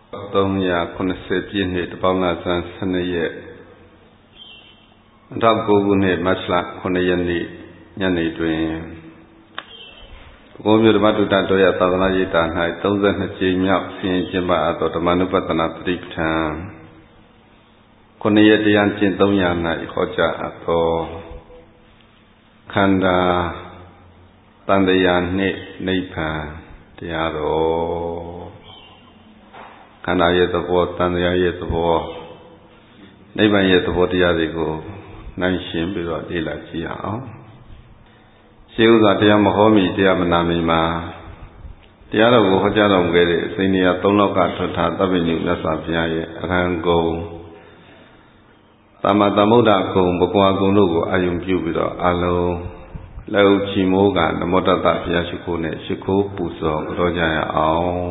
390 ပြည့်နှစ်တပေါင်းလဆန်း12ရက်2009ခုနှစ်မတ်လ9ရက်နေ့ညနေတွင်ဘုရားမြို့ဓမ္မတုတ္တတော်ရသာသနာ့ရေးတာ၌32ကြိမ်မြောက်ဆင်ကျင်းပအပ်သောဓမ္မနုပဿနာပဋိပဋ္ဌာန်9ရက်တရားကျင့်300၌ဟောကြားအပ်သောခန္ဓာတန်တရားနှင့်နိဗ္ဗာန်တရားတော်ခန္ဓာရဲ့သဘောတန်တရားရဲ့သဘောနိဗ္ဗာန်ရဲ့သဘောတရားတွေကိုနိုင်ရှင်းပြီးတော့လေ့လာကြည့်အောင်ရှင်းဥစွာတရားမဟောမီတရားမနာမီမှာတရားတော်ကိုဟောကြားတော်မူခဲ့တဲ့အစဉ်နေရာ3လောကထွတ်ထားသဗ္ဗညုမြတ်စွာဘုရားရဲ့အရဟံဂုဏ်သမ္မာသမ္ဗုဒ္ဓဂုဏ်ဘဂဝါဂုဏ်တို့ကိုအာရုံပြုပြီးတော့အလုံးလက်ဥချီမိုးကနမောတတ္တဘုရားရှိခိုးနဲ့ရှိခိုးပူဇော်ကြောကြရအောင်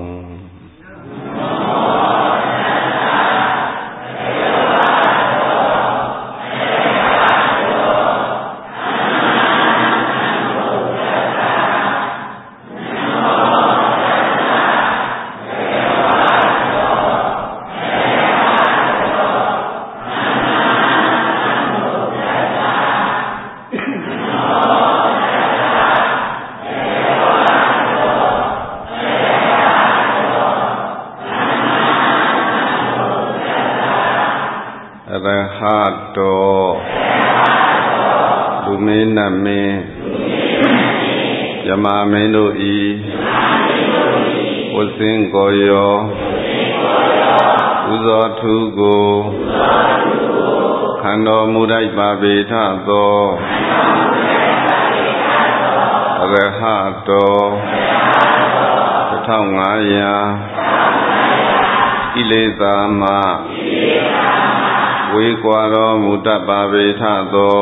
လူမင်းနတ်မင်းယမမင်းတို့ဤဝဆင်းကိုရောဥဇောထုကိုခံတော်မူလိုက်ပါပေထသောအရဟတော1500ကိလေသာမှဝေကွာတော်မူတတ်ပါပေထသော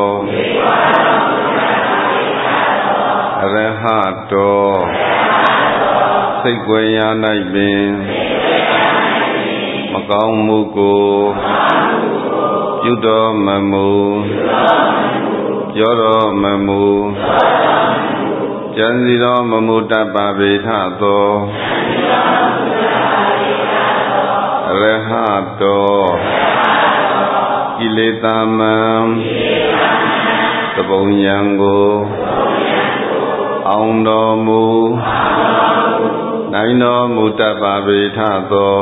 အရဟတောစိတ်ွယ်ရာ၌ပင်မကောင်းမှုကိုပြုတော်မမူပြောတော်မမူကြံစီတော်မမူတတ်ပါပေထသောအရဟတောကိလေသာမံသဘုံယံကိုအောင်တော်မူနိုင်တော်မူတတ်ပါပေထသော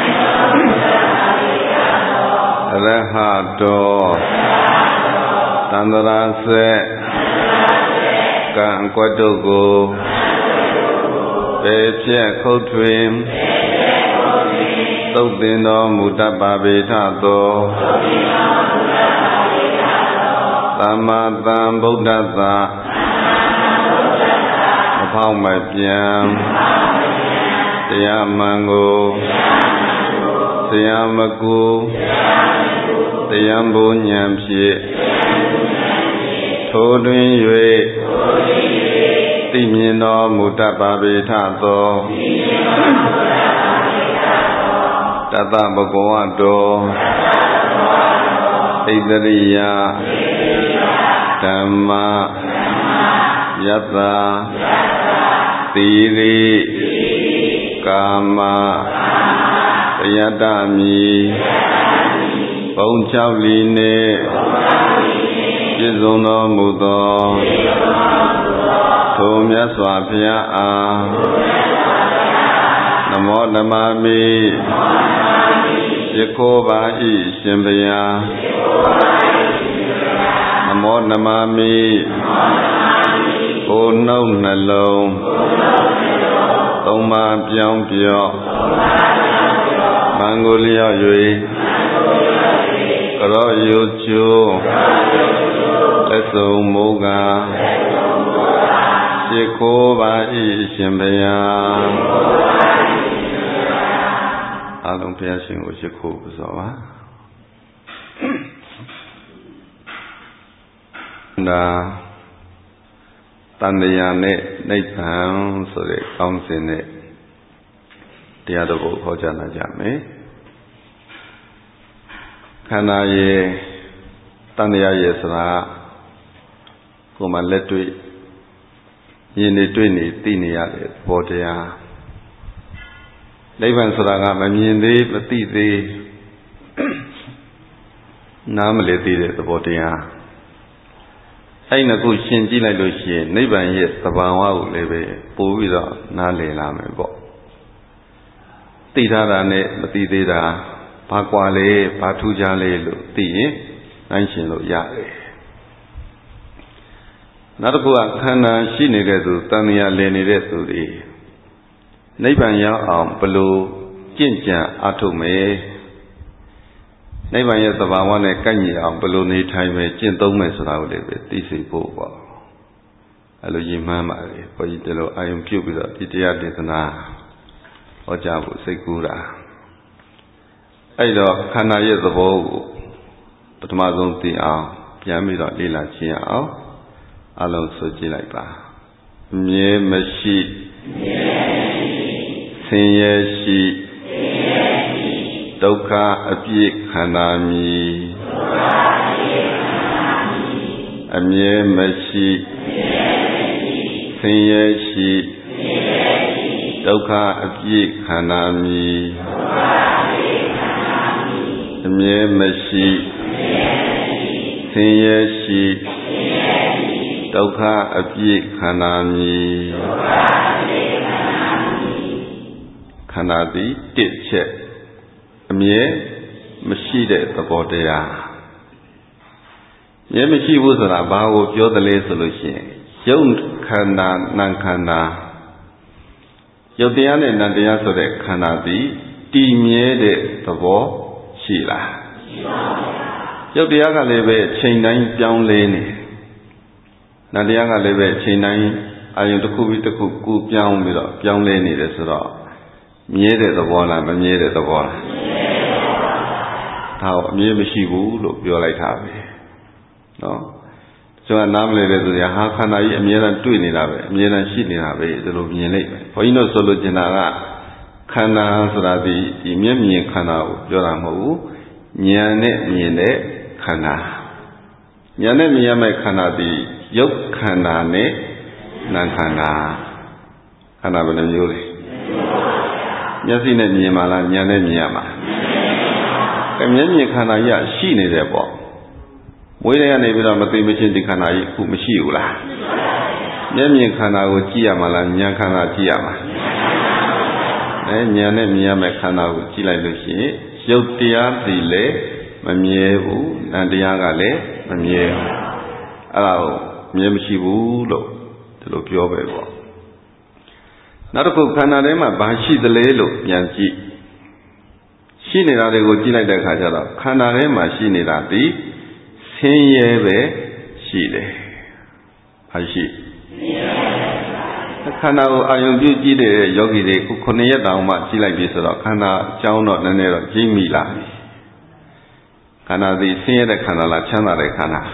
အရဟတောသန္တရာဆက်ကံကွတ်တို့ကိုပေဖြက်ခုတ်ထွင်သုတ်သင်တော်မူတတ်ပါပေထသောသမ္မာသမ္ဗုဒ္ဓသာမဖောက်မပြန်တရားမှန်ကိုဆရာမကူတရားဘုံဉာဏ်ဖြင့်ထိုတွင်၍သိမြင်တော်မူတတ်ပါပေထသောတတ္တဘဂဝတောဣတရိယဓမ္မယတ္တသီရိကာမပယတ္တမိဘုံ6လီနှင့်ပြည့်စုံတော်မူသောထိုမြတ်စွာဘုရားအားနမောဓမ္မာမိရှိခိုးပါ၏ရှင်ဘုရားနမောဓမ္မာမိကိုယ်နှုတ်နှလုံးသုံးပါးပြောင်းပြော့မံကိုလျော့၍ကရော့ယူချိုးလက်စုံမိုးကားရှိခိုးပါ၏ရှင်ဘုရားအားလုံးဘုရားရှင်ကိုရှိခိုးပူဇော်ပါဒါတန်တရားနဲ့နိဗ္ဗာန်ဆိုတဲ့ကောင်းစဉ်နဲ့တရားတော်ကိုဟောကြားနာကြမယ်ခန္ဓာရဲ့တန်တရားရဲ့ဆိုတာကိုယ်မှလက်တွေ့မြင်နေတွေ့နေသိနေရတဲ့သဘောတရားနိဗ္ဗာန်ဆိုတာကမမြင်သေးမသိသေးနားမလည်သေးတဲ့သဘောတရားအဲ့နှစ်ခုရှင်းကြည့်လိုက်လို့ရှိရင်နိဗ္ဗာန်ရဲ့သဘာဝကိုလည်းပဲပို့ပြီးတော့နားလည်လာမယ်ပေါ့သိထားတာနဲ့မသိသေးတာဘာကွာလဲဘာထူးခြားလဲလို့သိရင်နိုင်ရှင်လို့ရတယ်နောက်တစ်ခုကခန္ဓာရှိနေတဲ့သူတန်မြာလည်နေတဲ့သူတွေနိဗ္ဗာန်ရောက်အောင်ဘလို့ကျင့်ကြံအားထုတ်မယ်နိဗ္ဗာန်ရဲ့သဘာဝနဲ့ကိုက်ညီအောင်ဘလို့နေထိုင်မယ်ကျင့်သုံးမယ်ဆိုတာကိုလည်းပဲသိစေဖို့ပေါ့အဲ့လိုရည်မှန်းပါလေဘုန်းကြီးတို့အာယုံပြုတ်ပြီးတော့ဒီတရားဒေသနာဟောကြားဖို့စိတ်ကူးတာအဲ့တော့ခန္ဓာရဲ့သဘောကိုပထမဆုံးသိအောင်ပြန်ပြီးတော့လေ့လာခြင်းအောင်အလုံးဆိုကြည့်လိုက်ပါအမြဲမရှိဆင်းရဲရှိဒုက္ခအပြည့်ခန္ဓာမည်အမြဲမရှိဆင်းရဲရှိဒုက္ခအပြည့်ခန္ဓာမည်အမြဲမရှိဆင်းရဲရှိဒုက္ခအပြည့်ခန္ဓာမည်ခန္ဓာသည်တစ်ချက်အမြဲမရှိတဲ့သဘောတရားမြဲမရှိဘူးဆိုတာဘာကိုပြောသလဲဆိုလို့ရှိရင်ရုပ်ခန္ဓာနာမ်ခန္ဓာရုပ်တရားနဲ့နာမ်တရားဆိုတဲ့ခန္ဓာသည်တည်မြဲတဲ့သဘောရှိလားရှိပါဘူးရုပ်တရားကလည်းပဲချိန်တိုင်းပြောင်းလဲနေနာမ်တရားကလည်းပဲချိန်တိုင်းအာယုတစ်ခုပြီးတစ်ခုကူပြောင်းပြီးတော့ပြောင်းလဲနေတယ်ဆိုတော့မြဲတဲ့သဘောလားမမြဲတဲ့သဘောလားဒါအမြဲမရှိဘူးလို့ပြောလိုက်တာပဲနော်ကျွန်တော်နားမလည်တဲ့သူတွေကဟာခန္ဓာကြီးအမြဲတမ်းတွေ့နေတာပဲအမြဲတမ်းရှိနေတာပဲဒီလိုမြင်လိုက်ပဲဘုန်းကြီးတို့ဆိုလို့ကျင်တာကခန္ဓာဆိုတာဒီမျက်မြင်ခန္ဓာကိုပြောတာမဟုတ်ဘူးဉာဏ်နဲ့မြင်တဲ့ခန္ဓာဉာဏ်နဲ့မြင်ရမယ့်ခန္ဓာဒီရုပ်ခန္ဓာနဲ့နာမ်ခန္ဓာခန္ဓာဘယ်နှမျိုးလဲမျက်စိနဲ့မြင်မှလားဉာဏ်နဲ့မြင်ရမှာမျက်မြင်ခန္ဓာကြီးရှိနေတယ်ပေါ့မွေးတဲ့ကနေပြီးတော့မသိမချင်းဒီခန္ဓာကြီးခုမရှိဘူးလားမျက်မြင်ခန္ဓာကိုကြည့်ရမှာလားဉာဏ်ခန္ဓာကြည့်ရမှာဉာဏ်နဲ့မြင်ရမယ့်ခန္ဓာကိုကြည့်လိုက်လို့ရှိရင်ရုပ်တရားစီလည်းမမြဲဘူးနာမ်တရားကလည်းမမြဲဘူးအဲ့ဒါကိုမြဲမရှိဘူးလို့ဒီလိုပြောပဲပေါ့နောက်တစ်ခုခန္ဓာထဲမှာဘာရှိသလဲလို့ပြန်ကြည့်ရှိနေတာတွေကိုကြည့်လိုက်တဲ့အခါကျတော့ခန္ဓာထဲမှာရှိနေတာဒီဆင်းရဲပဲရှိတယ်။ဘာရှိခန္ဓာကိုအာယုံပြုကြည့်တဲ့ယောဂီတွေခု9ရက်တောင်မှကြည့်လိုက်ပြီဆိုတော့ခန္ဓာအကြောင်းတော့နည်းနည်းတော့ကြည့်မိလာပြီ။ခန္ဓာသည်ဆင်းရဲတဲ့ခန္ဓာလားချမ်းသာတဲ့ခန္ဓာ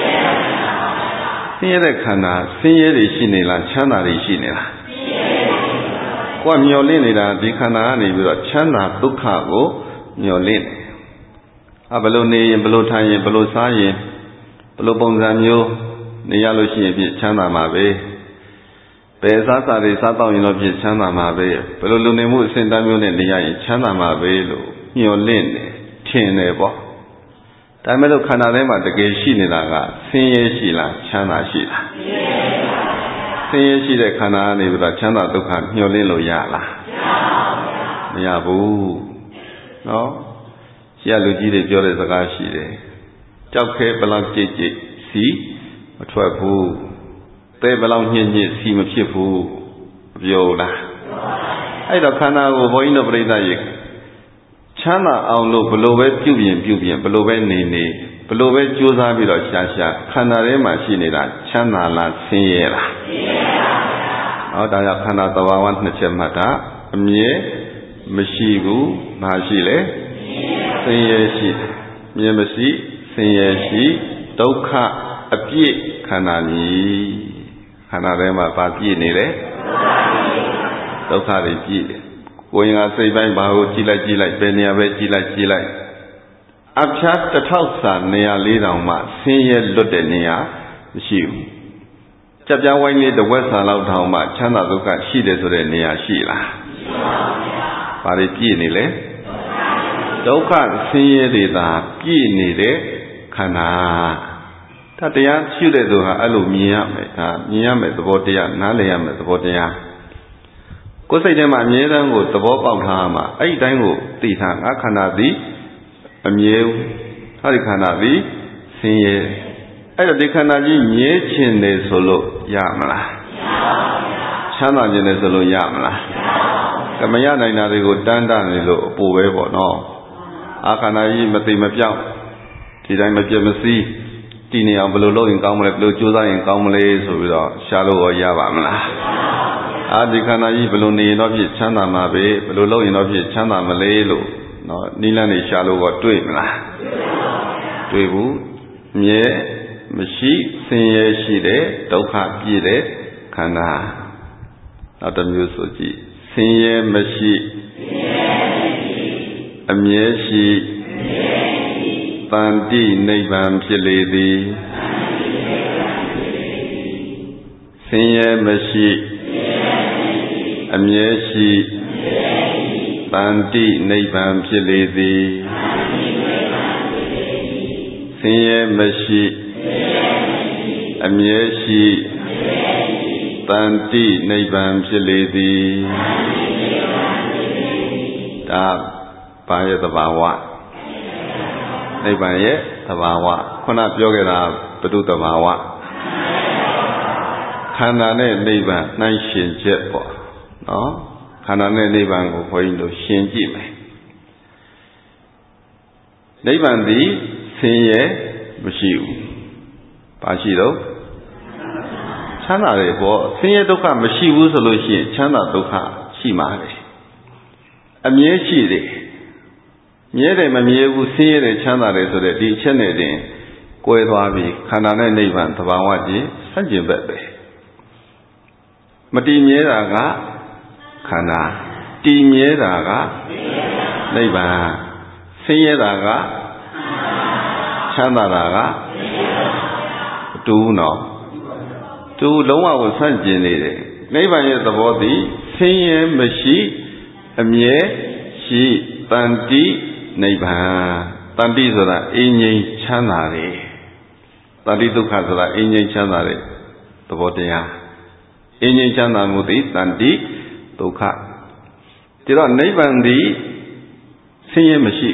ဆင်းရဲတဲ့ခန္ဓာဆင်းရဲတွေရှိနေလားချမ်းသာတွေရှိနေလားကိုယ်မျောလင့်နေတာဒီခန္ဓာကနေပြီးတော့ချမ်းသာဒုက္ခကိုမျောလင့်ဘယ်လိုနေရင်ဘယ်လိုထိုင်ရင်ဘယ်လိုစားရင်ဘယ်လိုပုံစံမျိုးနေရလို့ရှိရင်ဖြစ်ချမ်းသာမှာပဲဘယ်စားစာတွေစားတော့ရင်တော့ဖြစ်ချမ်းသာမှာပဲဘယ်လိုလူနေမှုအဆင့်တန်းမျိုးနဲ့နေရရင်ချမ်းသာမှာပဲလို့မျောလင့်တယ်ထင်တယ်ပေါ့ဒါပေမဲ့လို့ခန္ဓာထဲမှာတကယ်ရှိနေတာကဆင်းရဲရှိလားချမ်းသာရှိလားဆင်းရဲရှိတဲ့ခန္ဓာကနေပြီးတော့ချမ်းသာဒုက္ခမျောလင့်လို့ရလားမရဘူးနော်ရှိရလူကြီးတွေပြောတဲ့စကားရှိတယ်ကြောက်ခဲဘလောက်ကြိတ်ကြိတ်စီမထွက်ဘူးသဲဘလောက်ညှစ်ညှစ်စီမဖြစ်ဘူးပြောလားအဲ့တော့ခန္ဓာကိုဘုန်းကြီးတို့ပြိဿရေချမ်းသာအောင်လို့ဘလို့ပဲပြုပြင်ဘလို့ပဲနေဘလို့ပဲကြိုးစားပြီးတော့ရှာခန္ဓာထဲမှာရှိနေတာချမ်းသာလားဆင်းရဲလားဆင်းရဲပါဗျာဟောဒါကြောင့်ခန္ဓာသဘာဝနှစ်ချက်မှတ်တာအမြဲမရှိဘူးမရှိလေဆင်းရဲရှိမြဲမရှိဆင်းရဲရှိဒုက္ခအပြည့်ခန္ဓာမည်ခန္ဓာထဲမှာဘာပြည့်နေလဲဒုက္ခတွေပြည့်တယ်ကိုယ်ရင်ကစိတ်ပိုင်းဘာကိုကြည့်လိုက်ဘယ်နေရာပဲကြည့်လိုက်အဖျား1000စာနေရာ4000မှဆင်းရဲလွတ်တဲ့နေရာမရှိဘူးကြက်ပြားဝိုင်းလေးတစ်ဝက်စာလောက်တောင်မှချမ်းသာဒုက္ခရှိတယ်ဆိုတဲ့နေရာရှိလားမရှိပါဘူးဘာတွေပြည့်နေလဲဒုက္ခဆင်းရဲတွေသာပြည့်နေတဲ့ခန္ဓာဒါတရားရှိတဲ့သူဟာအဲ့လိုမြင်ရမယ်ဒါမြင်ရမယ်သဘောတရားနားလည်ရမယ်သဘောတရားကိုယ်စိတ်ထဲမှာအမြဲတမ်းကိုသဘောပေါက်ထားမှာအဲ့ဒီတိုင်းကိုသိထားငါခန္ဓာသည်အမြဲအဲ့ဒီခန္ဓာသည်ဆင်းရဲအဲ့တော့ဒီခန္ဓာကြီးမြဲခြင်းနေဆိုလို့ရမလားချမ်းသာခြင်းနေဆိုလို့ရမလားကမရနိုင်တာတွေကိုတန်းတနေလို့အပူပဲပေါ့နော်အာခန္ဓာကြီးမသိမပြောင်းဒီတိုင်းမပြတ်မစည်းတည်နေအောင်ဘယ်လိုလုပ်ရင်ကောင်းမလဲဘယ်လိုကြိုးစားရင်ကောင်းမလဲဆိုပြီးတော့ရှားလို့ရပါမလားဒီခန္ဓာကြီးဘယ်လိုနေရင်တော့ဖြစ်ချမ်းသာမှာပဲဘယ်လိုလုပ်ရင်တော့ဖြစ်ချမ်းသာမလဲလို့နော်နိလန်းနေရှားလို့တွေ့မလားတွေ့ဘူးမြဲမရှိဆင်းရဲရှိတဲ့ဒုက္ခပြည့်တဲ့ခန္ဓာနောက်တစ်မျိုးဆိုကြည့်ဆင်းရဲမရှိအမြဲရှိတန်တိနိဗ္ဗာန်ဖြစ်လေသည်ဆင်းရဲမရှိအမြဲရှိတန်တိနိဗ္ဗာန်ဖြစ်လေသည်ဆင်းရဲမရှိအမြဲရှိတန်တိနိဗ္ဗာန်ဖြစ်လေသည်ဒါဘာရဲ့သဘာဝနိဗ္ဗာန်ရဲ့သဘာဝခုနပြောခဲ့တာဘုဒ္ဓသဘာဝခန္ဓာနဲ့နိဗ္ဗာန်နှိုင်းယှဉ်ချက်ပေါ့နော်ခန္ဓာနဲ့နိဗ္ဗာန်ကိုခွဲလို့ရှင်းကြည့်မယ်နိဗ္ဗာန်သည်ဆင်းရဲမရှိဘူးဘာရှိတော့ချမ်းသာတယ်ပေါ့ဆင်းရဲဒုက္ခမရှိဘူးဆိုလို့ရှိရင်ချမ်းသာဒုက္ခရှိမှာလေအမြဲရှိတယ်မြဲတယ်မမြဲဘူးဆင်းရဲတယ်ချမ်းသာတယ်ဆိုတဲ့ဒီအချက်နဲ့တင်ကွဲသွားပြီခန္ဓာနဲ့နိဗ္ဗာန်သဘာဝကြီးဆန့်ကျင်ဘက်ပဲမတည်မြဲတာကခန္ဓာတည်မြဲတာကနိဗ္ဗာန်ဆင်းရဲတာကချမ်းသာတာကတူနော်တူလုံးဝကိုဆန့်ကျင်နေတယ်နိဗ္ဗာန်ရဲ့သဘောသည်ဆင်းရဲမရှိအမြဲရှိတန်တိနိဗ္ဗာန်တန်တိဆိုတာအင်းငြိမ်းချမ်းသာတယ်တန်တိဒုက္ခဆိုတာအင်းငြိမ်းချမ်းသာတဲ့သဘောတရားအင်းငြိမ်းချမ်းသာမှုသည်တန်တိဒုက္ခဒါတော့နိဗ္ဗာန်သည်ဆင်းရဲမရှိ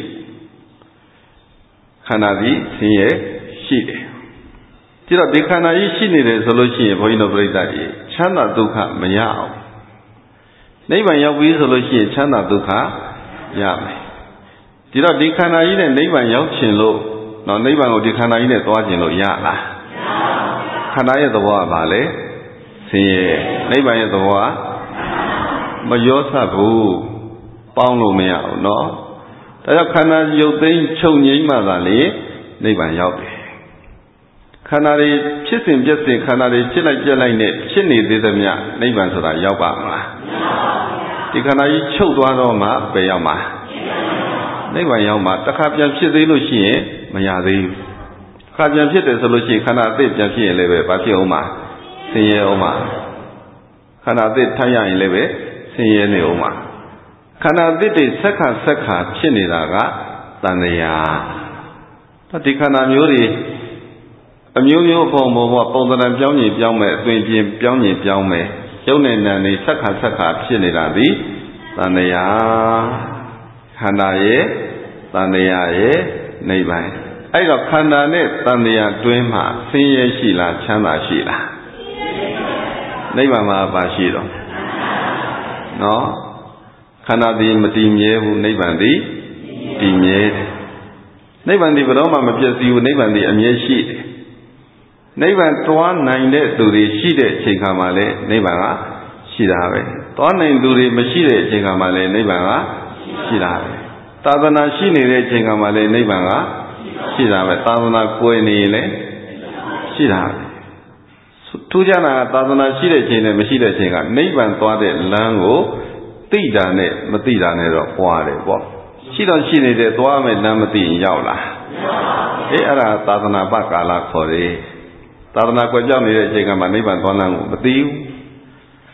ခန္ဓာသည်ဆင်းရဲရှိတယ်ဒါတော့ဒီခန္ဓာကြီးရှိနေတယ်ဆိုလို့ရှိရင်ဘုန်းကြီးတို့ပြိဿကြီးချမ်းသာဒုက္ခမရအောင်နိဗ္ဗာန်ရောက်ပြီဆိုလို့ရှိရင်ချမ်းသာဒုက္ခရမယ်ဒီတော့ဒီခန္ဓာကြီးနဲ့နိဗ္ဗာန်ရောက်ခြင်းလို့နော်နိဗ္ဗာန်ကိုဒီခန္ဓာကြီးနဲ့သွားခြင်းလို့ရလားခန္ဓာရဲ့သဘောကဘာလဲဆင်းရဲနိဗ္ဗာန်ရဲ့သဘောကမရောစပ်ဘူးပေါင်းလို့မရဘူးနော်ဒါကြောင့်ခန္ဓာရုပ်သိမ်းချုပ်ငြိမ်းမှသာလေနိဗ္ဗာန်ရောက်တယ်ခန္ဓာတွေဖြစ်စဉ်ပြည့်စဉ်ခန္ဓာတွေဖြစ်လိုက်ပြက်လိုက်နဲ့ဖြစ်နေသေးသမျှနိဗ္ဗာန်ဆိုတာရောက်ပါမလားဒီခန္ဓာကြီးချုပ်သွားတော့မှပဲရောက်မှာနိဗ္ဗာန်ရောက်မှာတစ်ခါပြန်ဖြစ်သေးလို့ရှိရင်မရသေးဘူးတစ်ခါပြန်ဖြစ်တယ်ဆိုလို့ရှိရင်ခန္ဓာအသစ်ပြန်ဖြစ်ရင်လည်းပဲဘာဖြစ်အောင်မှာဆင်းရဲအောင်မှာခန္ဓာအသစ်ထိုင်ရရင်လည်းပဲဆင်းရဲနေအောင်မှာခန္ဓာအသစ်တွေဆက်ခါဖြစ်နေတာကတဏှာဒီခန္ဓာမျိုးတွေအမျိုးမျိုးပုံပုံစံပြောင်းရင်ပြောင်းမယ်အသွင်ပြင်ပြောင်းရင်ပြောင်းမယ်ရုပ်နဲ့နာမ်တွေဆက်ခါဖြစ်နေတာသည်တဏှာခန္ဓာရဲ့တဏှာရဲ့နိဗ္ဗာန်အဲ့တော့ခန္ဓာနဲ့တဏှာတွင်းမှာဆင်းရဲရှိလားချမ်းသာရှိလားနိဗ္ဗာန်မှာပါရှိတော့နော်ခန္ဓာသည်မတည်မြဲဘူးနိဗ္ဗာန်သည်တည်မြဲတယ်နိဗ္ဗာန်သည်ဘယ်တော့မှမပြည့်စည်ဘူးနိဗ္ဗာန်သည်အမြဲရှိတယ်နိဗ္ဗာန်သွားနိုင်တဲ့သူတွေရှိတဲ့အချိန်ခါမှာလည်းနိဗ္ဗာန်ကရှိတာပဲသွားနိုင်သူတွေမရှိတဲ့အချိန်ခါမှာလည်းနိဗ္ဗာန်ကရှိတာပဲသာသနာရှိနေတဲ့အချိန်ခါမှာလည်းနိဗ္ဗာန်ကရှိတာပဲသာသနာကိုယ်နေရင်လည်းရှိတာပဲထူးခြားတာကသာသနာရှိတဲ့အချိန်နဲ့မရှိတဲ့အချိန်ကနိဗ္ဗာန်သွားတဲ့လမ်းကိုသိတာနဲ့မသိတာနဲ့တော့ပွားတယ်ပေါ့ရှိတော့ရှိနေတဲ့သွားမယ်လမ်းမသိရင်ရောက်လားအဲ့ဒါသာသနာပကာလခေါ်တယ်သာသနာကွယ်ပြောင်းနေတဲ့အချိန်ကမှနိဗ္ဗာန်သွားလမ်းကိုမသိဘူးဖ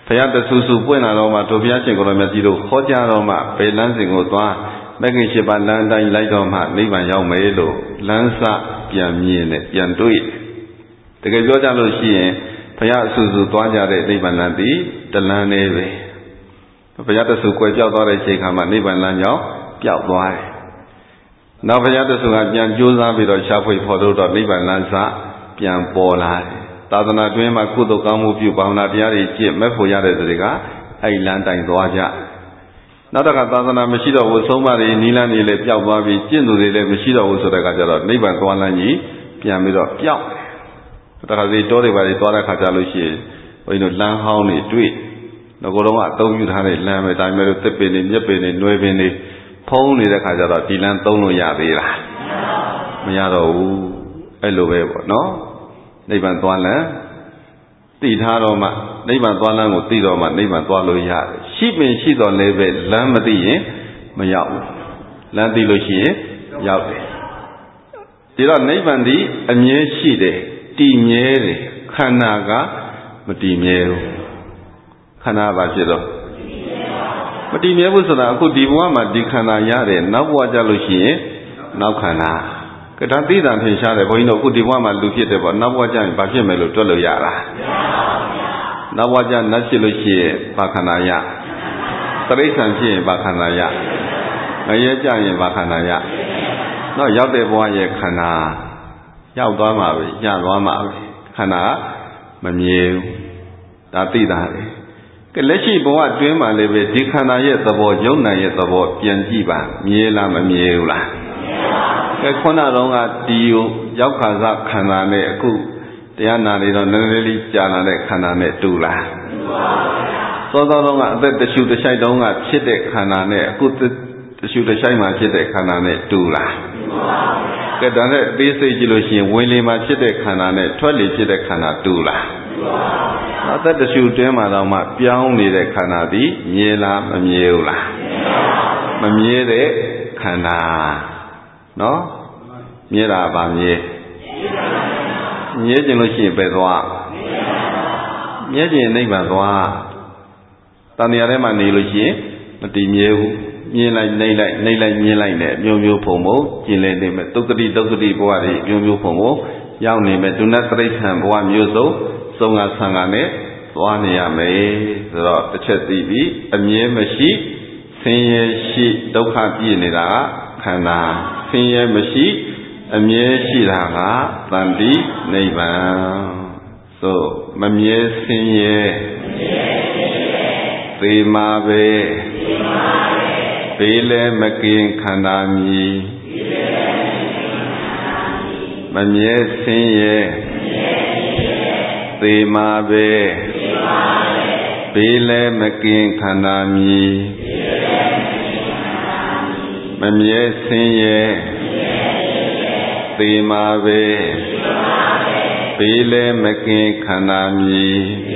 ရားတဆူဆူပွင့်လာတော့မှတို့ဘုရားရှင်ကိုယ်တော်မြတ်ကြီးတို့ဟောကြားတော့မှဘယ်လမ်းစဉ်ကိုသွားမဂ္ဂင်၈ပါးလမ်းတိုင်းလိုက်တော့မှနိဗ္ဗာန်ရောက်မယ်လို့လမ်းစပြန်မြင်နဲ့ပြန်တွေးတကယ်ပြောကြလို့ရှိရင်ဘုရားအဆူဆူသွားကြတဲ့နိဗ္ဗာန်လမ်းသည်တလမ်းလေးပဲဘုရားတဆူကွယ်ပြောက်သွားတဲ့ချိန်ခါမှာနိဗ္ဗာန်လမ်းကြောင်းပျောက်သွားတယ်နောက်ဘုရားတဆူကပြန်ကြိုးစားပြီးတော့ရှားဖွေဖော်ထုတ်တော့နိဗ္ဗာန်လမ်းစပြန်ပေါ်လာတယ်သာသနာတွင်မှာကုသိုလ်ကောင်းမှုပြုဘာဝနာတရားတွေကျင့်မဲ့ဖို့ရတဲ့သူတွေကအဲ့လမ်းတိုင်သွားကြနောက်တစ်ခါသာသနာမရှိတော့ဘူးဆုံးမတွေနီးလန်းတွေလည်းပျောက်သွားပြီးကျင့်သူတွေလည်းမရှိတော့ဘူးဆိုတဲ့အခါကျတော့နိဗ္ဗာန်သွားလမ်းကြီးပြန်ပြီးတော့ပျောက်တယ်တခါစီတောတွေပါတွေသွားတဲ့အခါကျလို့ရှိရင်ဘုန်းကြီးတို့လမ်းဟောင်းတွေတွေ့ငကိုယ်တော်ကအသုံးပြုထားတဲ့လမ်းပဲဒါပေမဲ့လို့သစ်ပင်တွေမြက်ပင်တွေနှွယ်ပင်တွေဖုံးနေတဲ့အခါကျတော့ဒီလမ်းသုံးလို့ရသေးလားမရတော့ဘူးအဲ့လိုပဲပေါ့နော်နိဗ္ဗာန်သွားလမ်းသိထားတော့မှနိဗ္ဗာန်သွားလမ်းကိုသိတော့မှနိဗ္ဗာန်သွားလို့ရတယ်ရှိပင်ရှိတော်လည်းပဲလမ်းမသိရင်မရောက်ဘူးလမ်းသိလို့ရှိရင်ရောက်တယ်ဒီတော့နိဗ္ဗာန်ဒီအမြဲရှိတယ်တည်မြဲတယ်ခန္ဓာကမတည်မြဲဘူးခန္ဓာဘာဖြစ်တော့မတည်မြဲဘူးဆိုတာအခုဒီဘဝမှာဒီခန္ဓာရတယ်နောက်ဘဝကြလို့ရှိရင်နောက်ခန္ဓာကဒါသိတာထင်ရှားတယ်ဘုန်းကြီးတို့အခုဒီဘဝမှာလူဖြစ်တယ်ပေါ့နောက်ဘဝကျရင်ဘာဖြစ်မယ်လို့တွက်လို့ရတာနောက်ဘဝကျနတ်ဖြစ်လို့ရှိရင်ဘာခန္ဓာရတိရစ္ဆာန်ဖြစ်ရင်ဘာခန္ဓာရငရဲကြရင်ဘာခန္ဓာရတော့ရောက်တဲ့ဘဝရဲ့ခန္ဓာရောက်သွားမှာပဲရသွားမှာပဲခန္ဓာမမြဲဘူးဒါသိတာလေကလက်ရှိဘဝအတွင်းမှာလည်းပဲဒီခန္ဓာရဲ့သဘောယုံနာရဲ့သဘောပြန်ကြည့်ပါမြဲလားမမြဲဘူးလားခုနတော့ကဒီရောက်ခါစခန္ဓာနဲ့အခုတရားနာနေတော့နည်းနည်းလေးကြာလာတဲ့ခန္ဓာနဲ့တူလားစောစောတုန်းကအသက်တရှူတရှိုက်တုန်းကဖြစ်တဲ့ခန္ဓာနဲ့အခုတရှူတရှိုက်မှာဖြစ်တဲ့ခန္ဓာနဲ့တူလားကဲဒါနဲ့သိစိတ်ကြည့်လို့ရှိရင်ဝင်လေမှာဖြစ်တဲ့ခန္ဓာနဲ့ထွက်လေဖြစ်တဲ့ခန္ဓာတူလားအသက်တရှူတွင်းမှာတော့မှပြောင်းနေတဲ့ခန္ဓာသည်မြဲလားမမြဲဘူးလားမမြဲတဲ့ခန္ဓာနော်မြဲတာဗာမြဲမြဲခြင်းလို့ရှိရင်ပဲသွားမြဲခြင်းနိဗ္ဗာန်သွားတန်တရားထဲမှာနေလို့ရှိရင်မတည်မြဲဘူးမြင်လိုက်နှိမ့်လိုက်နှိမ့်လိုက်မြင်လိုက်နဲ့မျိုးမျိုးဖုံဖို့ကျင်လည်နေမယ်တုတ်တိဘဝတွေမျိုးမျိုးဖုံဖို့ရောက်နေမယ်ဒုနတ်တိဋ္ဌံဘဝမျိုးစုံသုံးငါဆံငါနဲ့သွားနေရမယ်ဆိုတော့တစ်ချက်သိပြီအမြဲမရှိဆင်းရဲရှိဒုက္ခပြည့်နေတာကခန္ဓာဆင်းရဲမရှိအမြဲရှိတာကတန်တိနိဗ္ဗာန်သို့မမြဲဆင်းရဲသေမှာပဲဘေးလည်းမကင်းခန္ဓာမြည်မမြဲဆင်းရဲသေမှာပဲဘေးလည်းမကင်းခန္ဓာမြည်မမြဲဆင်းရဲသေမှာပဲဘေးလည်းမကင်းခန္ဓာမြည်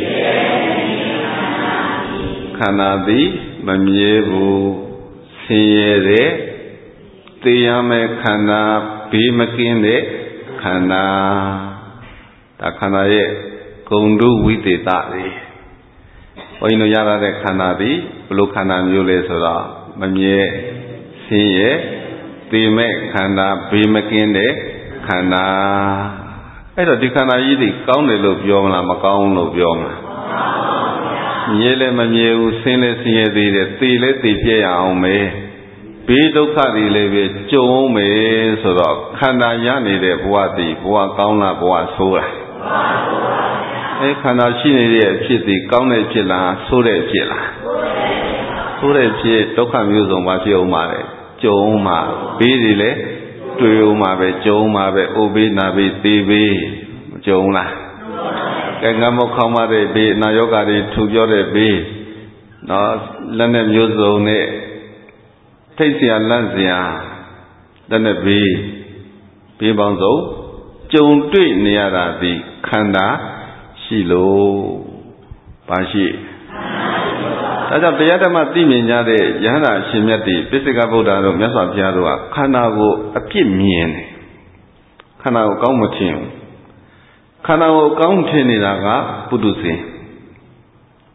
ခန္ဓာသည်မမြဲဘူးဆင်းရဲတဲ့သေရမယ့်ခန္ဓာဘေးမကင်းတဲ့ခန္ဓာဒါခန္ဓာရဲ့ဂုဏ်တုဝိသေသတွေဘုန်းကြီးတို့ရတဲ့ခန္ဓာသည်ဘယ်လိုခန္ဓာမျိုးလဲဆိုတော့မမြဲဆင်းရဲသေမဲ့ခန္ဓာဘေးမကင်းတဲ့ခန္ဓာအဲ့တော့ဒီခန္ဓာကြီးတွေကောင်းတယ်လို့ပြောမလားမကောင်းလို့ပြောမလားမြဲလည်းမမြဲဘူးဆင်းလည်းဆင်းရဲသေးတယ်သေလည်းသေပြရအောင်ပဲဘေးဒုက္ခတွေလည်းပဲကြုံအောင်ပဲဆိုတော့ခန္ဓာရနေတဲ့ဘဝတည်ဘဝကောင်းလားဘဝဆိုးလားခန္ဓာရှိနေတဲ့အဖြစ်ဒီကောင်းတဲ့ဖြစ်လားဆိုးတဲ့ဖြစ်လားဆိုးတဲ့ဖြစ်ဒုက္ခမျိုးစုံပါဖြစ်အောင်ပါလေကြုံမှာဘေးတွေလည်းတွေ့အောင်မှာပဲကြုံမှာပဲအိုဘေးနာဘေးသေဘေးမကြုံလားကဲငမောခေါင်းမတဲ့ဘေးအနာယောဂါတွေထူပြောတဲ့ဘေးနော်လက်နဲ့မျိုးစုံနဲ့ထိတ်เสียလန့်เสียလက်နဲ့ဘေးပေါင်းစုံကြုံတွေ့နေရတာဒီခန္ဓာရှိလို့ပါရှိဒါကြောင့်တရားဓမ္မသိမြင်ကြတဲ့ယဟန္တာရှင်မြတ်တွေပိစိကဗုဒ္ဓတို့မြတ်စွာဘုရားတို့ကခန္ဓာကိုအပြစ်မြင်တယ်ခန္ဓာကိုကောင်းမထင်ဘူးခန္ဓာကိုကောင်းထင်နေတာကပုထုဇဉ်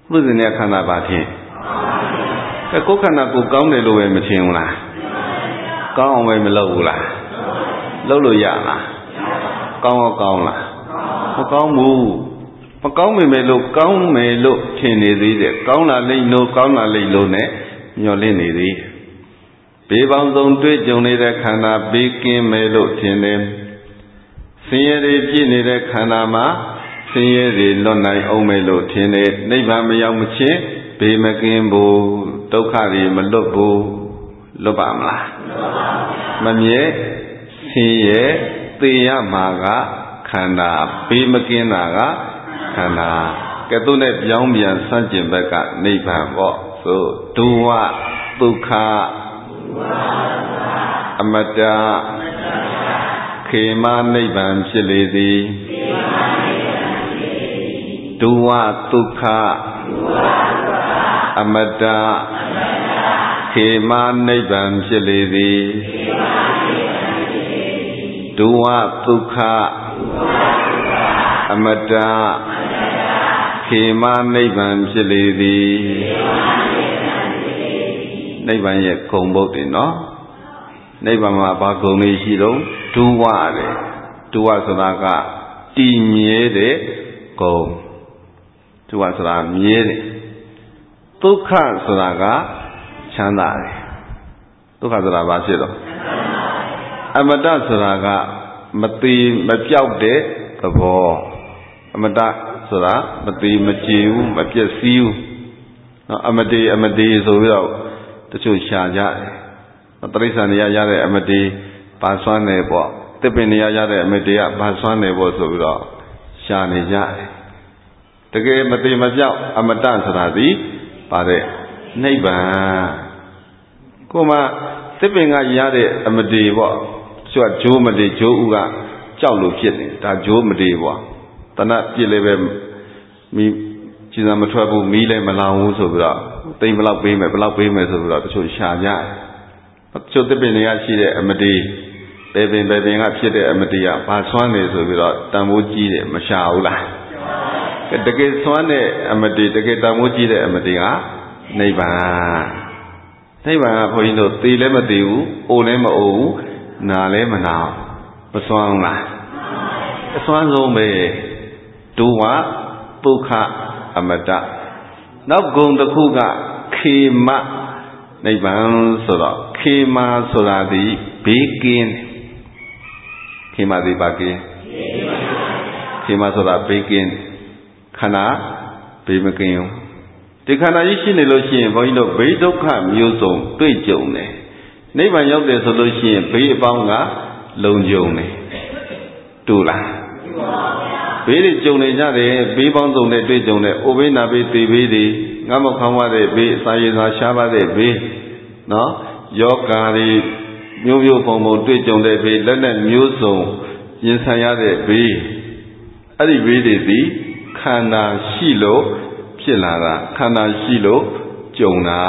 ပုဇဉ်ရဲ့ခန္ဓာပါထင်ကိုယ်ခန္ဓာကိုကောင်းတယ်လို့ပဲမထင်ဘူးလားကောင်းအောင်ပဲမလုပ်ဘူးလားလုပ်လို့ရလားကောင်းကောင်းလားမကောင်းဘူးမကောင်းမိမယ်လို့ကောင်းမယ်လို့ထင်နေသေးတယ်ကောင်းလာလိမ့်လို့ကောင်းလာလိမ့်လို့နဲ့မျောလင့်နေသေးဘေးပေါင်းစုံတွေ့ကြုံနေတဲ့ခန္ဓာဘေးကင်းမယ်လို့ထင်တယ်ဆင်းရဲတွေပြည့်နေတဲ့ခန္ဓာမှာဆင်းရဲတွေလွတ်နိုင်အောင်မယ်လို့ထင်တယ်နိဗ္ဗာန်မရောက်မချင်းဘေးမကင်းဘူးဒုက္ခတွေမလွတ်ဘူးလွတ်ပါမလားမမြဲဆင်းရဲသေရမှာကခန္ဓာဘေးမကင်းတာကခန္ဓာကဲ့သို့နဲ့ပြောင်းပြန်ဆန့်ကျင်ဘက်ကနိဗ္ဗာန်ပေါ့ဆိုဒုဝဒုက္ခအမတ္တခေမနိဗ္ဗာန်ဖြစ်လေသည်ဒုဝဒုက္ခအမတ္တခေမနိဗ္ဗာန်ဖြစ်လေသည်ဒုဝဒုက္ခအမတ္တခေမနိဗ္ဗာန်ဖြစ်လေသည်နိဗ္ဗာန်ရဲ့ဂုဏ်ဘုတ်တယ်နော်နိဗ္ဗာန်မှာဘာဂုဏ်လေးရှိတော့ဒုဝတဲ့ဒုဝဆိုတာကတည်မြဲတဲ့ဂုဏ်ဒုဝဆိုတာမြဲတယ်ဒုက္ခဆိုတာကချမ်းသာတယ်ဒုက္ခဆိုတာဘာဖြစ်တော့အမတ္တဆိုတာကမတိမပြောက်တဲ့သဘောအမတ္တဆိုတာမတိမကြေဘူးမပျက်စီးဘူးနော်အမတေဆိုပြီးတော့တချို့ရှာကြတယ်တိရစ္ဆာန်တွေကရတဲ့အမတေဘာစွမ်းတယ်ပေါ့တစ်ပင်တွေကရတဲ့အမတေကဘာစွမ်းတယ်ပေါ့ဆိုပြီးတော့ရှာနေကြတယ်တကယ်မတိမပြောက်အမတ္တဆိုတာဒီပါတဲ့နိဗ္ဗာန်ကိုမှတစ်ပင်ကရတဲ့အမတေပေါ့သူကဂျိုးမတေဂျိုးဥကကြောက်လို့ဖြစ်တယ်ဒါဂျိုးမတေပေါ့တဏှပြစ်လည်းပဲမိကြည်စံမထွက်ဘူးမီးလည်းမလောင်ဘူးဆိုပြီးတော့တိမ်ဘလောက်ပေးမယ်ဘလောက်ပေးမယ်ဆိုပြီးတော့တချို့ရှာကြတယ်တချို့တစ်ပင်တွေကရှိတဲ့အမတေပဲပင်ကဖြစ်တဲ့အမတေကဘာဆွမ်းနေဆိုပြီးတော့တန်ဖိုးကြီးတယ်မရှာဘူးလားတကယ်ဆွမ်းတဲ့အမတေတကယ်တန်ဖိုးကြီးတဲ့အမတေကနိဗ္ဗာန်ကဘုန်းကြီးတို့သေလည်းမသေဘူးအိုလည်းမအိုဘူးနာလည်းမနာမဆွမ်းဘူးလားအဆွမ်းဆုံးပဲဒုဝဒုက္ခအမတ္တနောက်ဂုဏ်တစ်ခုကခေမနိဗ္ဗာန်ဆိုတော့ခေမဆိုတာဒီဘေးကင်းခေမဒီပါကင်းခေမဆိုတာဘေးကင်းခန္ဓာဘေးမကင်းဘူးဒီခန္ဓာကြီးရှိနေလို့ရှိရင်ဘုန်းကြီးတို့ဘေးဒုက္ခမျိုးစုံတွေ့ကြုံတယ်နိဗ္ဗာန်ရောက်တယ်ဆိုလို့ရှိရင်ဘေးအပေါင်းကလုံခြုံတယ်တူလားဘေးတွေကြုံနေကြတယ်ဘေးပေါင်းစုံနဲ့တွေ့ကြုံတယ်အိုဘေးနာဘေးသေဘေးတွေငတ်မခေါင်းရတဲ့ဘေးအစာရည်စာရှားပါတဲ့ဘေးနော်ယောဂါတွေမျိုးမျိုးပုံပုံတွေ့ကြုံတဲ့ဘေးလက်နဲ့မျိုးစုံရင်ဆိုင်ရတဲ့ဘေးအဲ့ဒီဘေးတွေဒီခန္ဓာရှိလို့ဖြစ်လာတာခန္ဓာရှိလို့ကြုံတာ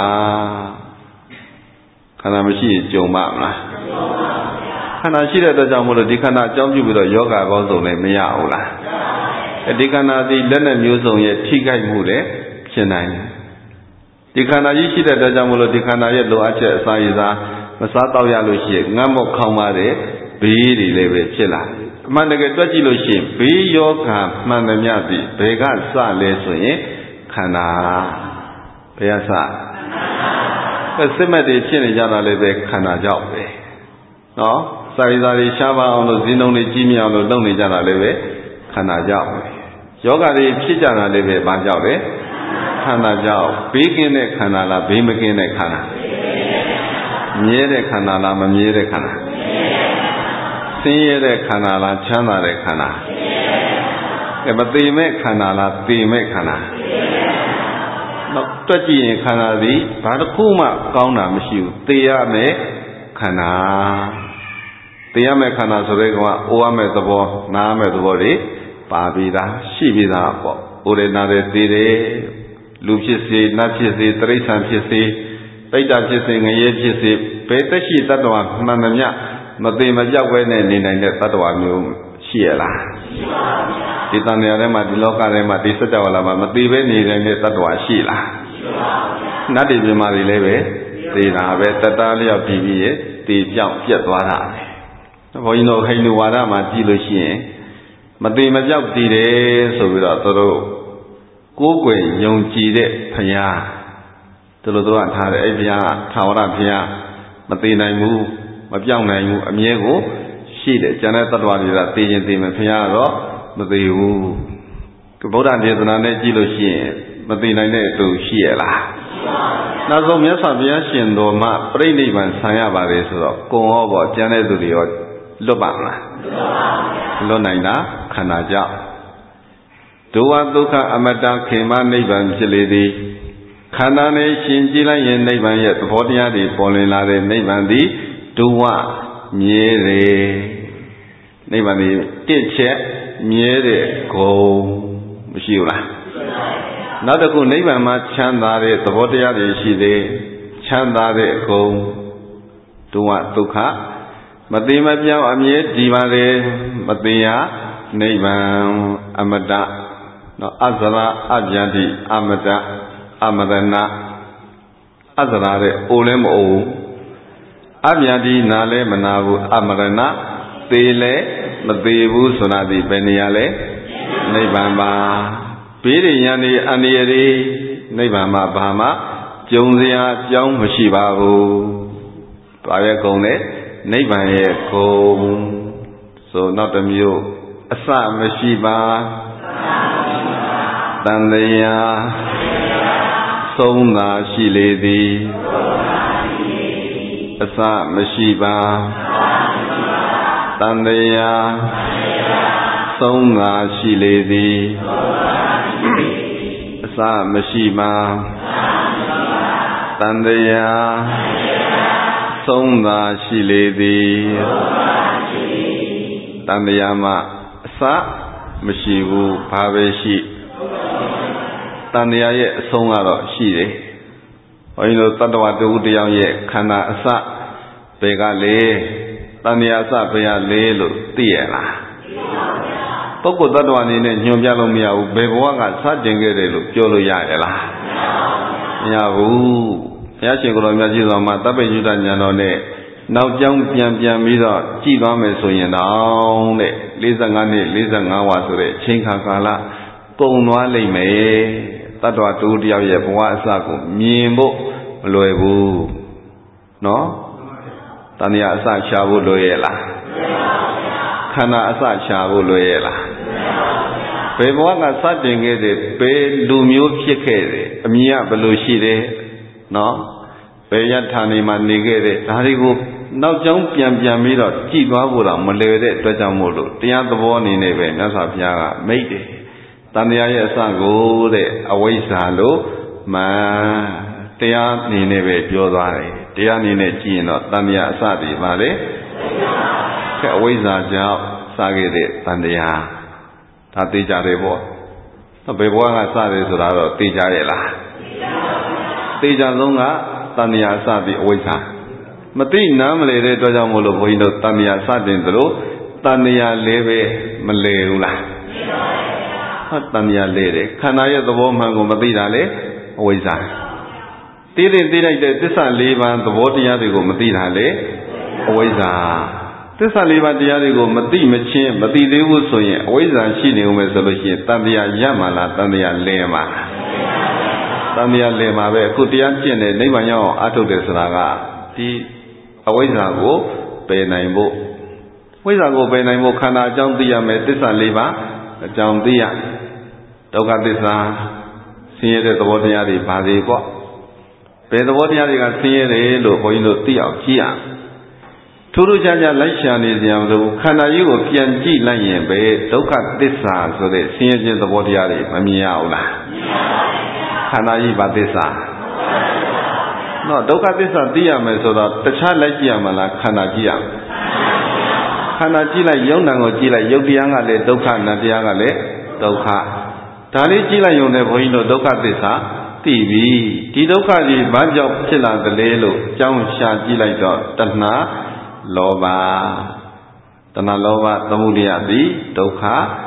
ခန္ဓာမရှိရင်ကြုံမှာမလားခန္ဓာရှိတဲ့အတွက်ကြောင့်မို့လို့ဒီခန္ဓာအကြောင်းပြုပြီးတော့ယောဂပေါင်းစုံလည်းမရဘူးလားဒီခန္ဓာသည်လက်နဲ့မျိုးစုံရဲ့ထိခိုက်မှုလည်းဖြစ်နိုင်တယ်ဒီခန္ဓာကြီးရှိတဲ့အတွက်ကြောင့်မို့လို့ဒီခန္ဓာရဲ့လိုအပ်ချက်အစာရည်စားမစားတော့ရလို့ရှိရင်ငတ်မော့ခေါင်းပါတဲ့ဘေးတွေလည်းပဲဖြစ်လာအမှန်တကယ်တွက်ကြည့်လို့ရှိရင်ဘေးယောဂမှန်သမျှသည်ဘယ်ကစလဲဆိုရင်ခန္ဓာဘယ်ကစစစ်မဲ့တွေဖြစ်နေကြတာလည်းပဲခန္ဓာကြောင့်ပဲနော်စာရည်စားတွေရှားပါအောင်လို့ဇင်းလုံးတွေကြီးမြအောင်လို့လုပ်နေကြတာလည်းပဲခန္ဓာကြောင့်ယောဂတွေဖြစ်ကြတာလည်းပဲဘာကြောင့်လဲခန္ဓာကြောင့်ဘေးကင်းတဲ့ခန္ဓာလားဘေးမကင်းတဲ့ခန္ဓာမြဲတဲ့ခန္ဓာလားမမြဲတဲ့ခန္ဓာဆင်းရဲတဲ့ခန္ဓာလားချမ်းသာတဲ့ခန္ဓာမသိမဲ့ခန္ဓာလားသိမဲ့ခန္ဓာတော့တွက်ကြည့်ရင်ခန္ဓာသည်ဘာတစ်ခုမှကောင်းတာမရှိဘူးသိရမယ်ခန္ဓာသိရမယ်ခန္ဓာဆိုတဲ့ကောင်ကအိုရမယ်သဘောနားမယ်သဘောတွေပါပြီးသားရှိပြီးသားပေါ့အိုတယ်နားတယ်သိတယ်လူဖြစ်စေနတ်ဖြစ်စေတိရစ္ဆာန်ဖြစ်စေပိဋကဖြစ်စေငရဲဖြစ်စေဘယ်သက်ရှိတ attva မှန်သမျှမသိမပြောက်ပဲနဲ့နေနိုင်တဲ့တ attva မျိုးရှိရလားရှိပါဘူးဒီတန်တရားထဲမှာဒီလောကထဲမှာဒီစัจ java လာမှာမသိပဲနေနေတဲ့တ attva ရှိလားနတ်တွေပြမာတွေလည်းပဲသိတာပဲတတလျောက်ပြီးပြီးရဲ့သိပြောင်းပြတ်သွားတာပဲဘုန်းကြီးတို့ဟိန္ဒူဝါဒမှာကြည့်လို့ရှိရင်မသိမပြောက်တည်တယ်ဆိုပြီးတော့သူတို့ကိုးကွယ်ယုံကြည်တဲ့ဘုရားသူတို့ကထားတယ်အဲ့ဘုရားထာဝရဘုရားမသိနိုင်ဘူးမပြောင်းနိုင်ဘူးအမြဲကိုရှိတယ်ကျန်တဲ့တ attva တွေကသိရင်သိမယ်ဘုရားကတော့မသိဘူးဗုဒ္ဓဒေသနာနဲ့ကြည့်လို့ရှိရင်မသိနိုင်တဲ့အတူရှိရလားနောက်ဆုံးမြတ်စွာဘုရားရှင်တော်မှပြိဋိဘံဆံရပါတယ်ဆိုတော့ကုံဟောပေါ့ကျန်တဲ့သူတွေရောလွတ်ပါမလားလွတ်နိုင်တာခန္ဓာကြောင့်ဒုဝဒုက္ခအမတ္တခေမနိဗ္ဗာန်ဖြစ်လေသည်ခန္ဓာနဲ့ရှင်ကြည်လိုက်ရင်နိဗ္ဗာန်ရဲ့သဘောတရားတွေပေါ်လွင်လာတဲ့နိဗ္ဗာန်သည်ဒုဝမြဲတယ်နိဗ္ဗာန်ဒီတစ်ချက်မြဲတဲ့ဂုံမရှိဘူးလားနောက်တစ်ခုနိဗ္ဗာန်မှာချမ်းသာတဲ့သဘောတရားတွေရှိသေးချမ်းသာတဲ့ဂုံဒုဝဒုက္ခမသိမပြောင်းအမြဲတည်ပါလေမသိရနိဗ္ဗာန်အမတ္တနော်အဇရာအပြန်တိအမတ္တအမရဏအဇရာတဲ့အိုလည်းမအိုအပြန်တိနာလည်းမနာဘူးအမရဏသေလည်းမသေးဘူးဆိုတာဒီဘယ်နေရာလဲနိဗ္ဗာန်ပါဘေးရန်နေအန္တရာယ်တွေနိဗ္ဗာန်မှာဘာမှကြုံစရာအကြောင်းမရှိပါဘူးဘာရဲ့ဂုံလဲနိဗ္ဗာန်ရဲ့ဂုံဆိုနောက်တစ်မျိုးအစမရှိပါတန်တရားသုံးသာရှိလေသည်အစမရှိပါတန်တရားသုံးသာရှိလေသည်အစမရှိပါတန်တရားသုံးသာရှိလေသည်တန်တရားမှာအစမရှိဘူးဘာပဲရှိတန်တရားရဲ့အဆုံးကတော့ရှိတယ်ဘုန်းကြီးတို့တတ္တဝတဝုတယောက်ရဲ့ခန္ဓာအစဘယ်ကလဲတန်တရားအစဘယ်ကလဲလို့သိရလားပုဂ္ဂိုလ်တ attva အနေနဲ့ညွှန်ပြလို့မရဘူးဘယ်ဘဝကစတင်ခဲ့တယ်လို့ပြောလို့ရရလားမရဘူးဘုရားရှင်ကိုယ်တော်မြတ်ကြီးစွာမှာတပ္ပိယုတ္တဉာဏ်တော်နဲ့နောက်ကြောင်းပြန်ပြီးတော့ကြည်သွားမယ်ဆိုရင်တော့တဲ့45နှစ်45ဝါဆိုတဲ့အချိန်ခါကာလကုန်သွားလိမ့်မယ်တ attva တူတယောက်ရဲ့ဘဝအစကိုမြင်ဖို့မလွယ်ဘူးနော်တဏှာအစရှာဖို့လွယ်ရဲ့လားခန္ဓာအစရှာဖို့လွယ်ရဲ့လားဘယ်ဘဝကစတင်ခဲ့တယ်ဘယ်လူမျိုးဖြစ်ခဲ့တယ်အမြင်ကဘယ်လိုရှိတယ်နော်ဘယ်ရဌာနေမှာနေခဲ့တယ်ဒါတွေကိုနောက်ကြောင်းပြန်ပြီးတော့ကြည်သွားဖို့တော့မလွယ်တဲ့အတွက်ကြောင့်မို့လို့တရားသဘောအနေနဲ့ပဲမြတ်စွာဘုရားကမိတ်တယ်တဏှာရဲ့အစကိုတဲ့အဝိဇ္ဇာလို့မှန်တရားအနေနဲ့ပဲပြောသွားတယ်တရားအနေနဲ့ကြည့်ရင်တော့တဏှာအစတည်ပါလေအဝိဇ္ဇာကြောင့်စခဲ့တဲ့တဏှာဒါသိကြတယ်ပေါ့ဘယ်ဘဝကစတယ်ဆိုတာတော့သိကြရဲ့လားသိကြဆုံးကတဏှာစသည်အဝိဇ္ဇာမသိနားမလဲတဲ့အတွက်ကြောင့်မို့လို့ဘုန်းကြီးတို့တဏှာစတင်သလိုတဏှာလည်းပဲမလဲဘူးလားဟုတ်တဏှာလဲတယ်ခန္ဓာရဲ့သဘောမှန်ကိုမသိတာလေအဝိဇ္ဇာသိလိုက်တဲ့သစ္စာ၄ပါးသဘောတရားတွေကိုမသိတာလေအဝိဇ္ဇာသစ္စာ၄ပါးတရားတွေကိုမသိမချင်းမသိသေးဘူးဆိုရင်အဝိဇ္ဇာရှိနေဦးမယ်ဆိုလို့ရှိရင်တဏှာရမှာလားတဏှာလဲမှာတဏှာလဲမှာပဲအခုတရားကျင့်တဲ့နိဗ္ဗာန်ရောက်အောင်အထုတ်တယ်ဆိုတာကဒီအဝိဇ္ဇာကိုပယ်နိုင်ဖို့ဝိဇ္ဇာကိုပယ်နိုင်ဖို့ခန္ဓာအကြောင်းသိရမယ်သစ္စာ၄ပါးအကြောင်းသိရဒုက္ခသစ္စာဆင်းရဲတဲ့သဘောတရားတွေဘာတွေပေါ့ဘယ်သဘောတရားတွေကဆင်းရဲတယ်လို့ဘုန်းကြီးတို့သိအောင်ကြည့်ရထူးထူးခြားခြားလိုက်ရှာနေကြမလို့ခန္ဓာကြီးကိုပြန်ကြည့်လိုက်ရင်ပဲဒုက္ခသစ္စာဆိုတဲ့ဆင်းရဲခြင်းသဘောတရားတွေမမြင်ရဘူးလားခန္ဓာကြီးဘာသစ္စာနော်ဒုက္ခသစ္စာသိရမယ်ဆိုတော့တခြားလိုက်ကြည့်ရမလားခန္ဓာကြည့်ရခန္ဓာကြည့်လိုက်ယုံနာကိုကြည့်လိုက်ယုတ်တရားကလည်းဒုက္ခနတ်တရားကလည်းဒုက္ခဒါလေးကြည့်လိုက်ရုံနဲ့ဘုန်းကြီးတို့ဒုက္ခသစ္စာသိပြီဒီဒုက္ခကြီးဘာကြောင့်ဖြစ်လာသလဲလို့ကြောင်းရှာကြည့်လိုက်တော့တဏှာလောဘသမုဒယသည်ဒုက္ခ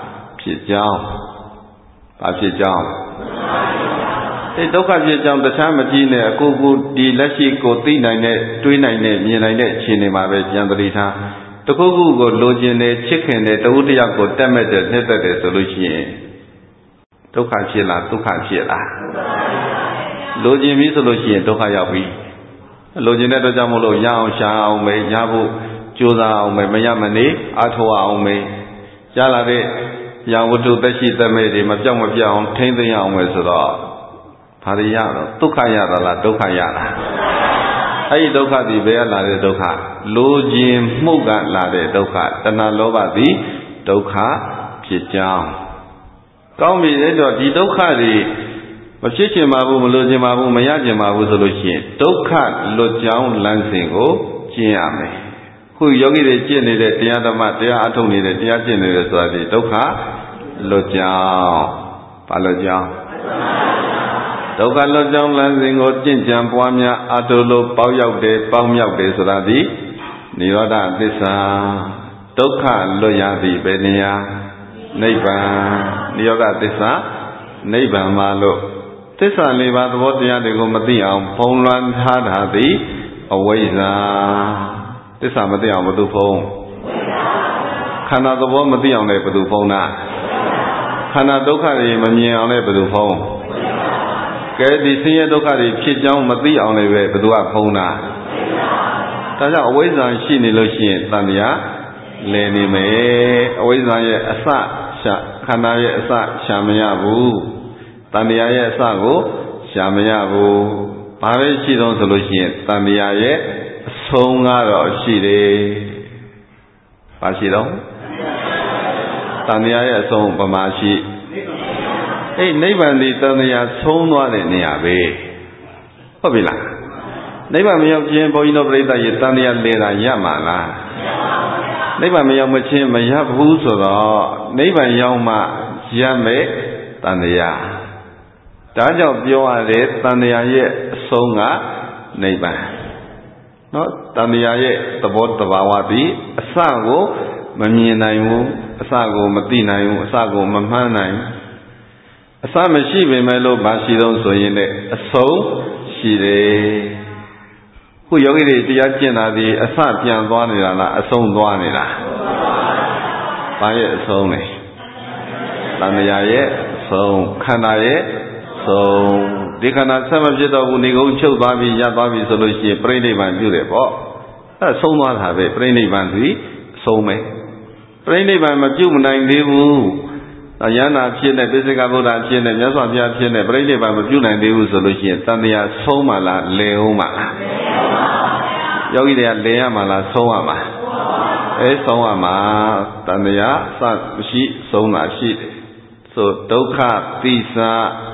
ဖြစ်ကြောင်းဘာဖြစ်ကြောင်းဒုက္ခဖြစ်ကြောင်းတခြားမကြည့်နဲ့အကိုကိုဒီလက်ရှိကိုသိနိုင်တဲ့တွေးနိုင်တဲ့မြင်နိုင်တဲ့အခြေအနေမှာပဲကြံတတိထားတခုခုကိုလိုချင်တယ်ချစ်ခင်တယ်တဝုတ္တယောက်ကိုတက်မဲ့တယ်နှိမ့်သက်တယ်ဆိုလို့ရှိရင်ဒုက္ခဖြစ်လားဒုက္ခဖြစ်လားလိုချင်ပြီဆိုလို့ရှိရင်ဒုက္ခရောက်ပြီလိုချင်တဲ့အတွက်ကြောင့်မလို့ရအောင်ရှာအောင်ပဲရဖို့ကြိုးစားအောင်ပဲမရမနေအားထုတ်အောင်ပဲရလာတဲ့ရာဝတ္ထုသက်ရှိသက်မဲ့တွေမပြောင်းမပြောင်းအောင်ထိမ့်သိမ်းအောင်ပဲဆိုတော့ဘာတွေရတော့ဒုက္ခရတာလားဒုက္ခရတာအဲ့ဒီဒုက္ခဒီဘယ်ကလာတဲ့ဒုက္ခလိုချင်မှုကလာတဲ့ဒုက္ခတဏှာလောဘသည်ဒုက္ခဖြစ်ကြောင်းကောင်းပြီအဲ့တော့ဒီဒုက္ခတွေမဖြစ်ချင်ပါဘူးမလိုချင်ပါဘူးမရချင်ပါဘူးဆိုလို့ရှိရင်ဒုက္ခလွတ်ကြောင်းလမ်းစဉ်ကိုကျင့်ရမယ်ခုယောဂီတွေကျင့်နေတဲ့တရားဓမ္မတရားအထုတ်နေတဲ့တရားကျင့်နေတယ်ဆိုတာဒီဒုက္ခလွတ်ကြောင်းဘာလွတ်ကြောင်းဒုက္ခလွတ်ကြောင်းလမ်းစဉ်ကိုကျင့်ကြံပွားများအတုလို့ပေါက်ရောက်တယ်ပေါင်းမြောက်တယ်ဆိုတာဒီနိရောဓသစ္စာဒုက္ခလွတ်ရသည်ဘယ်နေရာနိဗ္ဗာန်နိရောဓသစ္စာနိဗ္ဗာန်မှာလို့သစ္စာလေးပါးသဘောတရားတွေကိုမသိအောင်ဖုံးလွှမ်းထားတာသည်အဝိဇ္ဇာသစ္စာမသိအောင်ဘယ်သူဖုံးခန္ဓာသဘောမသိအောင်လည်းဘယ်သူဖုံးတာခန္ဓာဒုက္ခတွေမမြင်အောင်လည်းဘယ်သူဖုံးကဲဒီဆင်းရဲဒုက္ခတွေဖြစ်ကြောင်းမသိအောင်လည်းပဲဘယ်သူကဖုံးတာဒါကြောင့်အဝိဇ္ဇာရှိနေလို့ရှိရင်တန်တရားလည်နေမယ်အဝိဇ္ဇာရဲ့အစရှာခန္ဓာရဲ့အစရှာမရဘူးတန်တရားရဲ့အစကိုရှာမရဘူးဘာပဲရှိတော့ဆိုလို့ရှိရင်တန်တရားရဲ့အဆုံးကတော့ရှိတယ်ဘာရှိတော့တန်တရားရဲ့အဆုံးဗမာရှိနိဗ္ဗာန်ဒီတန်တရားဆုံးသွားတဲ့နေရာပဲဟုတ်ပြီလားနိဗ္ဗာန်မရောက်ခြင်းဘုန်းကြီးတို့ပြိဿရဲ့တန်တရားလဲတာရမှာလားနိဗ္ဗာန်မရောက်မချင်းမရဘူးဆိုတော့နိဗ္ဗာန်ရောက်မှရမယ်တန်တရားဒါကြောင့်ပြောရတဲ့တန်တရားရဲ့အဆုံးကနိဗ္ဗာန်နော်တန်တရားရဲ့သဘောတဘာဝသည်အစကိုမမြင်နိုင်ဘူးအစကိုမသိနိုင်ဘူးအစကိုမမှန်းနိုင်အစမရှိပေမဲ့လို့မရှိတော့ဆိုရင်လည်းအဆုံးရှိတယ်ခုယောဂီတွေတရားကျင့်တာဒီအစပြန်သွားနေတာလားအဆုံးသွားနေတာဘာရဲ့အဆုံးလဲတန်တရားရဲ့အဆုံးခန္ဓာရဲ့ဆုံးဒီခန္ဓာဆက်မဖြစ်တော့ဘူးနေကုန်ချုပ်သွားပြီရပ်သွားပြီဆိုလို့ရှိရင်ပြိဋိဘံပြုတယ်ပေါ့အဲဆုံးသွားတာပဲပြိဋိဘံဒီဆုံးမယ်ပြိဋိဘံမပြုတ်မနိုင်သေးဘူးယန္တာဖြစ်နေပိစိကဗုဒ္ဓဖြစ်နေမြတ်စွာဘုရားဖြစ်နေပြိဋိဘံမပြုတ်နိုင်သေးဘူးဆိုလို့ရှိရင်တန်တရားဆုံးမှလားလည်အောင်မှယောဂီတွေကလည်ရမှလားဆုံးရမှာဆုံးရမှာတန်တရားစမရှိဆုံးတာရှိတယ်ဆိုဒုက္ခသီစ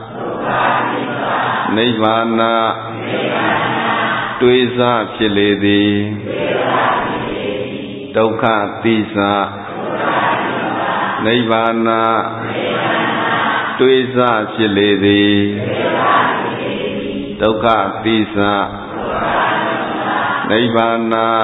နိဗ္ဗာန်တွေးစားဖြစ်လေသည်ဒုက္ခသီစနိဗ္ဗာန်တွေးစားဖြစ်လေသည်ဒုက္ခသီစနိဗ္ဗာန်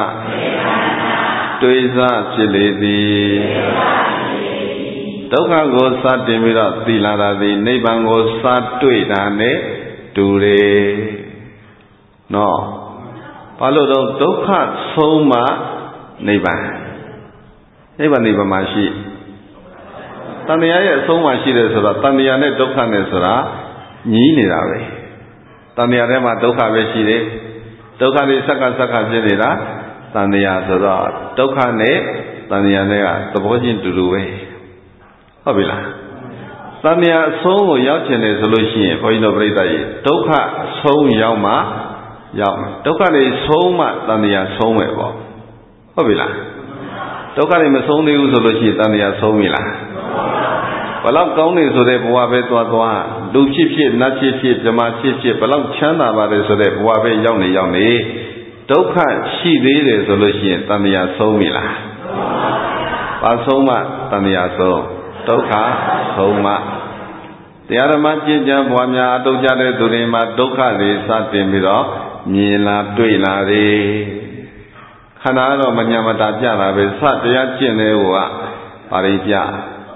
တွေးစားဖြစ်လေသည်ဒုက္ခကိုစတင်ပြီးတော့သိလာတာဒီနိဗ္ဗာန်ကိုစတွေ့တာနဲ့တူတယ်နော်ဘာလို့တော့ဒုက္ခဆုံးမှနိဗ္ဗာန်နိဗ္ဗာန်မှာရှိတဏှာရဲ့အဆုံးမှရှိတယ်ဆိုတော့တဏှာနဲ့ဒုက္ခနဲ့ဆိုတာညီးနေတာပဲတဏှာထဲမှာဒုက္ခပဲရှိတယ်ဒုက္ခတွေစက္ကဖြစ်နေတာတဏှာဆိုတော့ဒုက္ခနဲ့တဏှာနဲ့ကသဘောချင်းတူတူပဲဟုတ်ပြီလားတဏှာအဆုံးကိုရောက်ချင်တယ်ဆိုလို့ရှိရင်ဘုန်းကြီးတို့ပြိဿကြီးဒုက္ခအဆုံးရောက်မှရောက်မယ်ဒုက္ခတွေဆုံးမှတဏှာဆုံးမယ်ပေါ့ဟုတ်ပြီလားဒုက္ခတွေမဆုံးသေးဘူးဆိုလို့ရှိရင်တဏှာဆုံးပြီလားဘလောက်ကောင်းနေဆိုတဲ့ဘဝပဲသွားလူဖြစ်ဖြစ်နတ်ဖြစ်ဖြစ်ဓမ္မဖြစ်ဖြစ်ဘလောက်ချမ်းသာပါတယ်ဆိုတဲ့ဘဝပဲရောက်နေဒုက္ခရှိသေးတယ်ဆိုလို့ရှိရင်တဏှာဆုံးပြီလားဘာဆုံးမှတဏှာဆုံးဒုက္ခဆုံးမှတရားဓမ္မကျင့်ကြံပွားများအထောက်ကြတဲ့သူတွေမှာဒုက္ခတွေစတင်ပြီးတော့မြင်လာတွေ့လာတယ်ခန္ဓာတော့မညာမတာပြတာပဲစတရားကျင့်တဲ့ဟိုကဘာတွေပြဒ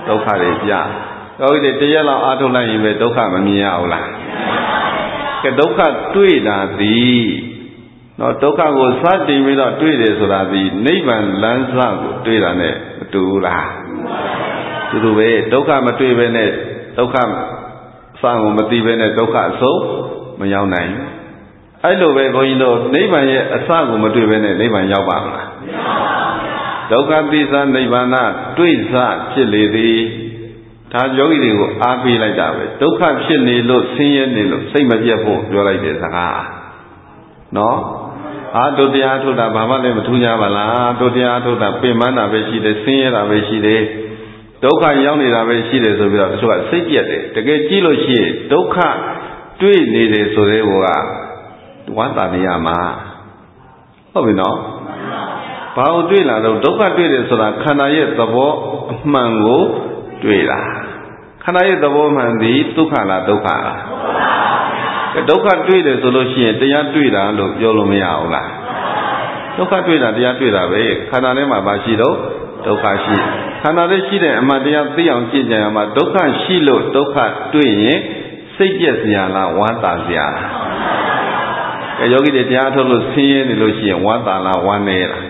ဒုက္ခတွေပြယောဂီတွေတရားလောက်အားထုတ်လိုက်ရင်ပဲဒုက္ခမမြင်ရဘူးလားကဲဒုက္ခတွေ့တာသည်နော်ဒုက္ခကိုစတင်ပြီးတော့တွေ့တယ်ဆိုတာဒီနိဗ္ဗာန်လမ်းစကိုတွေ့တာနဲ့မတူဘူးလားတူတူပဲဒုက္ခမတွေ့ဘဲနဲ့ဒုက္ခစကိုမသိဘဲနဲ့ဒုက္ခအဆုံးမရောက်နိုင်ဘူးအဲ့လိုပဲဘုန်းကြီးတို့နိဗ္ဗာန်ရဲ့အစကိုမတွေ့ဘဲနဲ့နိဗ္ဗာန်ရောက်ပါမလားမရောက်ပါဘူးဒုက္ခသစ္စာနိဗ္ဗာန်တွေ့စဖြစ်လေသည်ဒါယောဂီတွေကိုအားပေးလိုက်တာပဲဒုက္ခဖြစ်နေလို့ဆင်းရဲနေလို့စိတ်မပြတ်ဖို့ပြောလိုက်တဲ့စကားနော်တို့တရားထုတ်တာဘာမှလည်းမထူးကြပါလားတို့တရားထုတ်တာပင်ပန်းတာပဲရှိတယ်ဆင်းရဲတာပဲရှိတယ်ဒုက္ခရောက်နေတာပဲရှိတယ်ဆိုပြီးတော့တချို့ကစိတ်ပြတ်တယ်တကယ်ကြည့်လို့ရှိရင်ဒုက္ခတွေ့နေတယ်ဆိုတဲ့ဘောကဝမ်းသာနေရမှာဟုတ်ပြီနော်ဘာလို့တွေ့လာတော့ဒုက္ခတွေ့တယ်ဆိုတာခန္ဓာရဲ့သဘောအမှန်ကိုတွေ့တာခန္ဓာရဲ့သဘောမှန်သည်ဒုက္ခလားဒုက္ခလားဒုက္ခတွေ့တယ်ဆိုလို့ရှိရင်တရားတွေ့တာလို့ပြောလို့မရဘူးလားဒုက္ခတွေ့တာတရားတွေ့တာပဲခန္ဓာထဲမှာဘာရှိတော့ဒုက္ခရှိခန္ဓာထဲရှိတဲ့အမှန်တရားသိအောင်ကြည့်ကြရမှာဒုက္ခရှိလို့ဒုက္ခတွေ့ရင်စိတ်ပြည့်စရာလားဝမ်းသာစရာလားယောဂီတွေတရားထုတ်လို့ဆင်းရဲနေလို့ရှိရင်ဝမ်းသာလားဝမ်းနည်းလား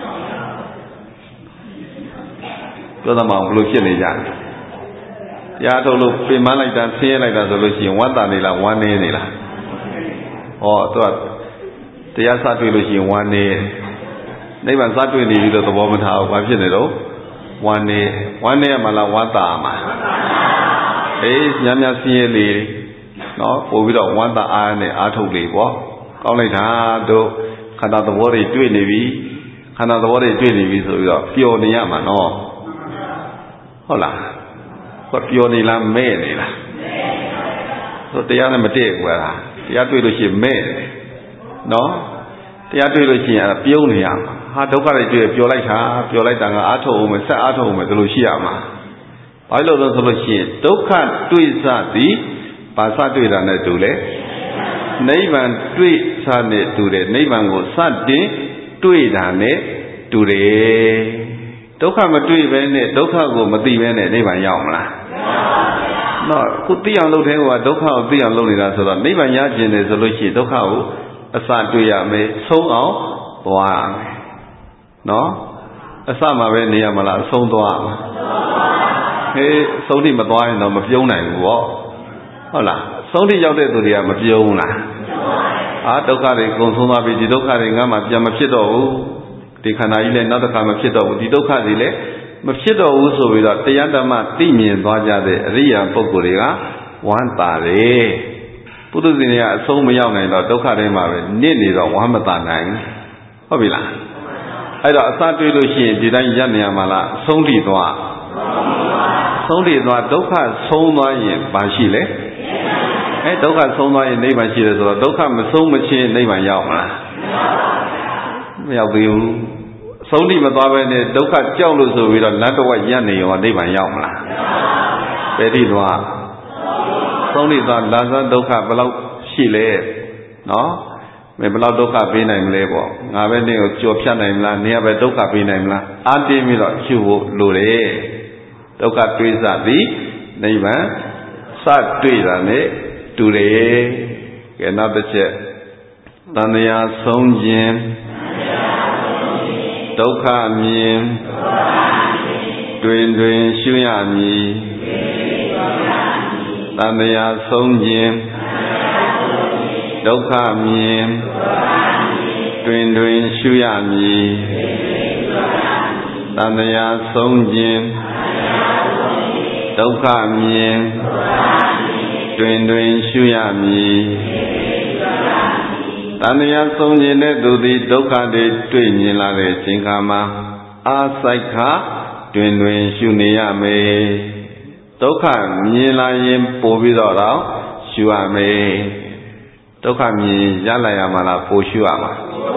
ပြောသမောင်ဘလို့ဖြစ်နေကြတရားထုတ်လို့ပြင်မလိုက်တာဆင်းရဲလိုက်တာဆိုလို့ရှိရင်ဝမ်းသာနေလားဝမ်းနည်းနေလားသူကတရားစတွေ့လို့ရှိရင်ဝမ်းနည်းနိဗ္ဗာန်စတွေ့နေပြီလို့သဘောမထားဘူးဘာဖြစ်နေတော့ဝမ်းနည်းရမှာလားဝမ်းသာမှာများဆင်းရဲလေနော်ပို့ပြီးတော့ဝမ်းသာအားနဲ့အားထုတ်လေပေါ့ကောင်းလိုက်တာတို့ခန္ဓာသဘောတွေတွေ့နေပြီခန္ဓာသဘောတွေတွေ့နေပြီဆိုပြီးတော့ပျော်နေရမှာနော်ဟုတ်လားပျော်နေလားမဲ့နေလားတရားနဲ့မတည့်ဘူးကွာတရားတွေ့လို့ရှိရင်မဲ့တယ်နော်တရားတွေ့လို့ရှိရင်အဲ့ဒါပြုံးနေရမှာဒုက္ခတွေတွေ့ပျော်လိုက်တာကအားထုတ်အောင်မယ်ဆက်အားထုတ်အောင်မယ်ဒီလိုရှိရမှာဘာလို့လဲဆိုလို့ရှိရင်ဒုက္ခတွေ့စသည်ဘာစတွေ့တာနဲ့တူလဲနိဗ္ဗာန်တွေ့စနဲ့တူတယ်နိဗ္ဗာန်ကိုစတင်တွေ့တာနဲ့တူတယ်ဒုက္ခမတွေ့ဘဲနဲ့ဒုက္ခကိုမသိဘဲနဲ့နိဗ္ဗာန်ရောက်မလားနော်ခုသိအောင်လုပ်တဲ့ဟိုကဒုက္ခကိုသိအောင်လုပ်နေတာဆိုတော့နိဗ္ဗာန်ရကျင်တယ်ဆိုလို့ရှိရင်ဒုက္ခကိုအစတွေ့ရမယ်ဆုံးအောင်သွားရမယ်နော်အစမှာပဲနေရမလားအဆုံးသွားမှာအဆုံးထိမသွားရင်တော့မပြုံးနိုင်ဘူးပေါ့ဟုတ်လားအဆုံးထိရောက်တဲ့သူတွေကမပြုံးလားဒုက္ခတွေကုန်ဆုံးသွားပြီဒီဒုက္ခတွေငါမှပြန်မဖြစ်တော့ဘူးဒီခန္ဓာကြီးလည်းနောက်တစ်ခါမဖြစ်တော့ဘူးဒီဒုက္ခတွေလည်းမဖြစ်တော့ဘူးဆိုပြီးတော့တရားဓမ္မသိမြင်သွားကြတဲ့အရိယာပုဂ္ဂိုလ်တွေကဝမ်းသာတယ်ပုထုဇဉ်တွေကအဆုံးမရောက်နိုင်တော့ဒုက္ခတွေမှာပဲနစ်နေတော့ဝမ်းမသာနိုင်ဟုတ်ပြီလားအဲ့တော့အစတွေ့လို့ရှိရင်ဒီတိုင်းရပ်နေရမှာလားအဆုံးထိသွားဒုက္ခဆုံးသွားရင်ဘာရှိလဲဒုက္ခဆုံးသွားရင်နိဗ္ဗာန်ရှိတယ်ဆိုတော့ဒုက္ခမဆုံးမချင်းနိဗ္ဗာန်ရောက်မလားမရောက်သေးဘူးအဆုံးထိမသွားပဲနဲ့ဒုက္ခကြောက်လို့ဆိုပြီးတော့လမ်းတစ်ဝက်ရပ်နေရောနိဗ္ဗာန်ရောက်မလားဘယ်ထိသွားဆုံးထိသွားလာစားဒုက္ခဘယ်လောက်ရှိလဲနော်ဘယ်လောက်ဒုက္ခပေးနိုင်မလဲပေါ့ငါပဲနေကိုကြော်ဖြတ်နိုင်မလားနေရပဲဒုက္ခပေးနိုင်မလားအားတင်းပြီးတော့ရှုဖို့လိုတယ်ဒုက္ခတွေးစသည်နိဗ္ဗာန်စတွေ့တာနဲ့တူတယ်ကဲနောက်တစ်ချက်တဏှာဆုံးခြင်းဒုက္ခမြင်တွင်ရှုရမည်တဏှာဆုံးခြင်းဒုက္ခမြင်တွင်ရှုရမည်တဏှာဆုံးခြင်းဒုက္ခမြင်တွင်ရှုရမည်တဏှာဆုံးခြင်းတဲ့သူသည်ဒုက္ခတွေတွေ့မြင်လာတဲ့အချိန်ခါမှာအာစိုက်ခတွင်ရှုနေရမယ်ဒုက္ခမြင်လာရင်ပို့ပြီးတော့ရှုရမယ်ဒုက္ခမြင်ရလာရမှာလားပို့ရှုရမှာ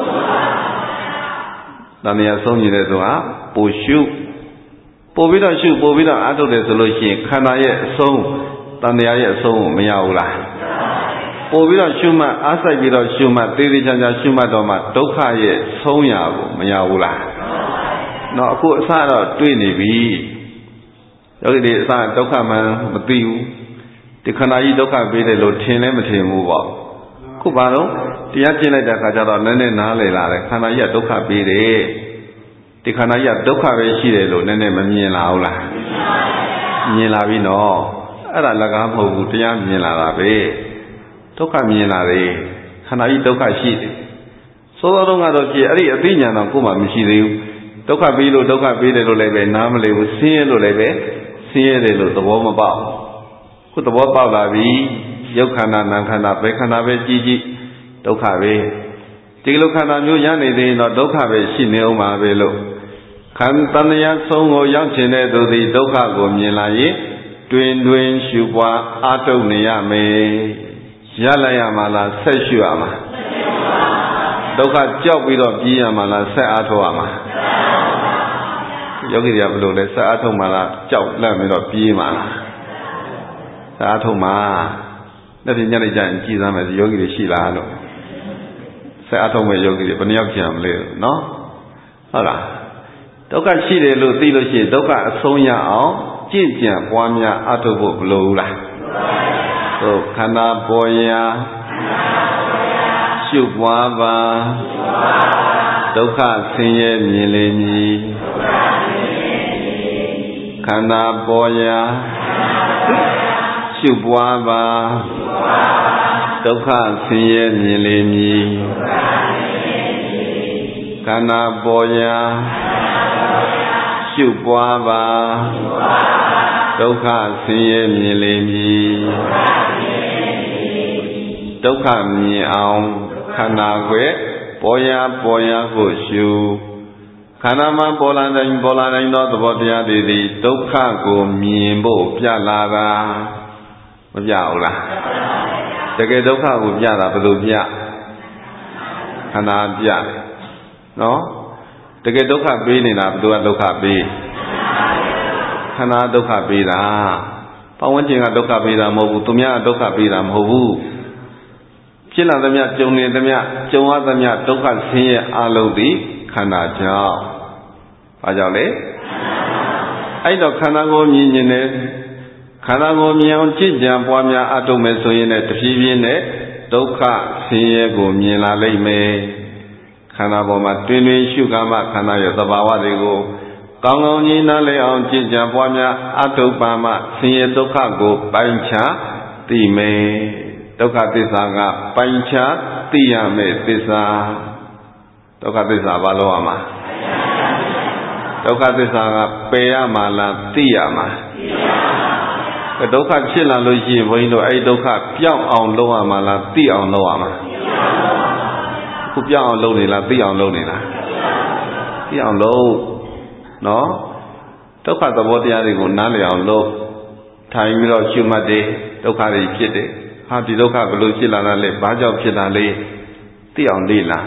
တဏှာဆုံးခြင်းတဲ့သူဟာပို့ရှုပို့ပြီးတော့ရှုပို့ပြီးတော့အားထုတ်တယ်ဆိုလို့ရှိရင်ခန္ဓာရဲ့အဆုံးတဏှာရဲ့အဆုံးကိုမရဘူးလားပို့ပြီးတော့ရှုမှတ်အားစိုက်ပြီးတော့ရှုမှတ်သေသေးချာချာရှုမှတ်တော့မှဒုက္ခရဲ့ဆုံးရာကိုမရဘူးလားနော်အခုအစတော့တွေ့နေပြီယောဂီတွေအစဒုက္ခမှန်မသိဘူးဒီခန္ဓာကြီးဒုက္ခပေးတယ်လို့ထင်လည်းမထင်ဘူးပေါ့ခုပါတော့တရားကျင့်လိုက်တဲ့အခါကျတော့နည်းနည်းနားလည်လာတယ်ခန္ဓာကြီးကဒုက္ခပေးတယ်ဒီခန္ဓာကြီးကဒုက္ခပဲရှိတယ်လို့နည်းနည်းမမြင်လာဘူးလားမြင်လာပြီနော်အဲ့ဒါလက်ကားမဟုတ်ဘူးတရားမြင်လာတာပဲဒုက္ခမြင်လာတယ်ခန္ဓာကြီးဒုက္ခရှိတယ်စောစောတုန်းကတော့ကြည့်အဲ့ဒီအသိဉာဏ်တော့ကိုယ်မှမရှိသေးဘူးဒုက္ခပေးလို့ဒုက္ခပေးတယ်လို့လည်းပဲနားမလည်ဘူးဆင်းရဲလို့လည်းပဲဆင်းရဲတယ်လို့သဘောမပေါက်ခုသဘောပေါက်လာပြီရုပ်ခန္ဓာနာမ်ခန္ဓာပဲခန္ဓာပဲကြည့်ဒုက္ခပဲဒီလိုခန္ဓာမျိုးရနေသေးရင်တော့ဒုက္ခပဲရှိနေအောင်ပါပဲလို့ခန္ဓာတရားဆုံးကိုရောက်ခြင်းတဲ့သူသည်ဒုက္ခကိုမြင်လာရင်တွင်တွင်ရှုပွားအာထုတ်နေရမယ်ရလိုက်ရမှာလားဆက်ရှုရမှာဒုက္ခကြောက်ပြီးတော့ပြေးရမှာလားဆက်အားထုတ်ရမှာယောဂီတွေကဘယ်လိုလဲဆက်အားထုတ်မှာလားကြောက်လန့်ပြီးတော့ပြေးမှာလားဆက်အားထုတ်မှာလက်ပြညက်လိုက်ကြရင်ကြည်စမ်းမယ်ယောဂီတွေရှိလားလို့ဆက်အားထုတ်မဲ့ယောဂီတွေဘယ်နှယောက်ကြံမလဲနော်ဟုတ်လားဒုက္ခရှိတယ်လို့သိလို့ရှိရင်ဒုက္ခအဆုံးရအောင်ကြင့်ကြံပွားများအားထုတ်ဖို့မလိုဘူးလားသို့ခန္ဓာပေါ်ရာရှုပွားပါဒုက္ခဆင်းရဲမြင်လေမည်ခန္ဓာပေါ်ရာရှုပွားပါဒုက္ခဆင်းရဲမြင်လေမည်ခန္ဓာပေါ်ရာရှုပွားပါဒုက္ခဆင်းရဲမြင်လေမည်ဒုက္ခမြင်အောင်ခန္ဓာကိုယ်ပေါ်ရာကိုရှုခန္ဓာမှာပေါ်လာတိုင်းသောသဘောတရားတွေသည်ဒုက္ခကိုမြင်ဖို့ပြလာတာမပြဘူးလားတကယ်ဒုက္ခကိုပြတာဘယ်လိုပြခန္ဓာပြနော်တကယ်ဒုက္ခပေးနေတာဘယ်သူကဒုက္ခပေးခန္ဓာဒုက္ခပေးတာပတ်ဝန်းကျင်ကဒုက္ခပေးတာမဟုတ်ဘူးသူများကဒုက္ခပေးတာမဟုတ်ဘူးဖြစ်လာသမျှကြုံနေသမျှကြုံရသမျှဒုက္ခဆင်းရဲအလုံးသည်ခန္ဓာကြောင့်ဘာကြောင့်လဲအဲ့တော့ခန္ဓာကိုမြင်ခြင်းနဲ့ခန္ဓာကိုမြင်အောင်ကြည်ကြံပွားများအထုတ်မယ်ဆိုရင်လည်းတဖြည်းဖြည်းနဲ့ဒုက္ခဆင်းရဲကိုမြင်လာလိမ့်မယ်ခန္ဓာပေါ်မှာတွင်တွင်ရှုကားမှခန္ဓာရဲ့သဘာဝတွေကိုကောင်းကောင်းကြီးနားလည်အောင်ကြည်ကြံပွားများအထုတ်ပါမှဆင်းရဲဒုက္ခကိုပိုင်းခြားသိမယ်ဒုက္ခသစ္စာကပိုင်းခြားသိရမယ်သစ္စာဒုက္ခသစ္စာဘာလို့ရမှာဒုက္ခသစ္စာကပယ်ရမှာလားသိရမှာဒုက္ခဖြစ်လာလို့ရှိရင်ဘုန်းကြီးတို့အဲ့ဒုက္ခပြောင်းအောင်လုပ်ရမှာလားသိအောင်လုပ်ရမှာခုပြောင်းအောင်လုပ်နေလားသိအောင်လုပ်နေလားသိအောင်လုပ်နော်ဒုက္ခသဘောတရားတွေကိုနားလည်အောင်လုပ်ထိုင်ပြီးတော့ရှုမှတ်တယ်ဒုက္ခတွေဖြစ်တယ်ဟာဒီဒုက္ခဘယ်လိုဖြစ်လာတာလဲဘာကြောင့်ဖြစ်တာလဲသိအောင်လေ့လာ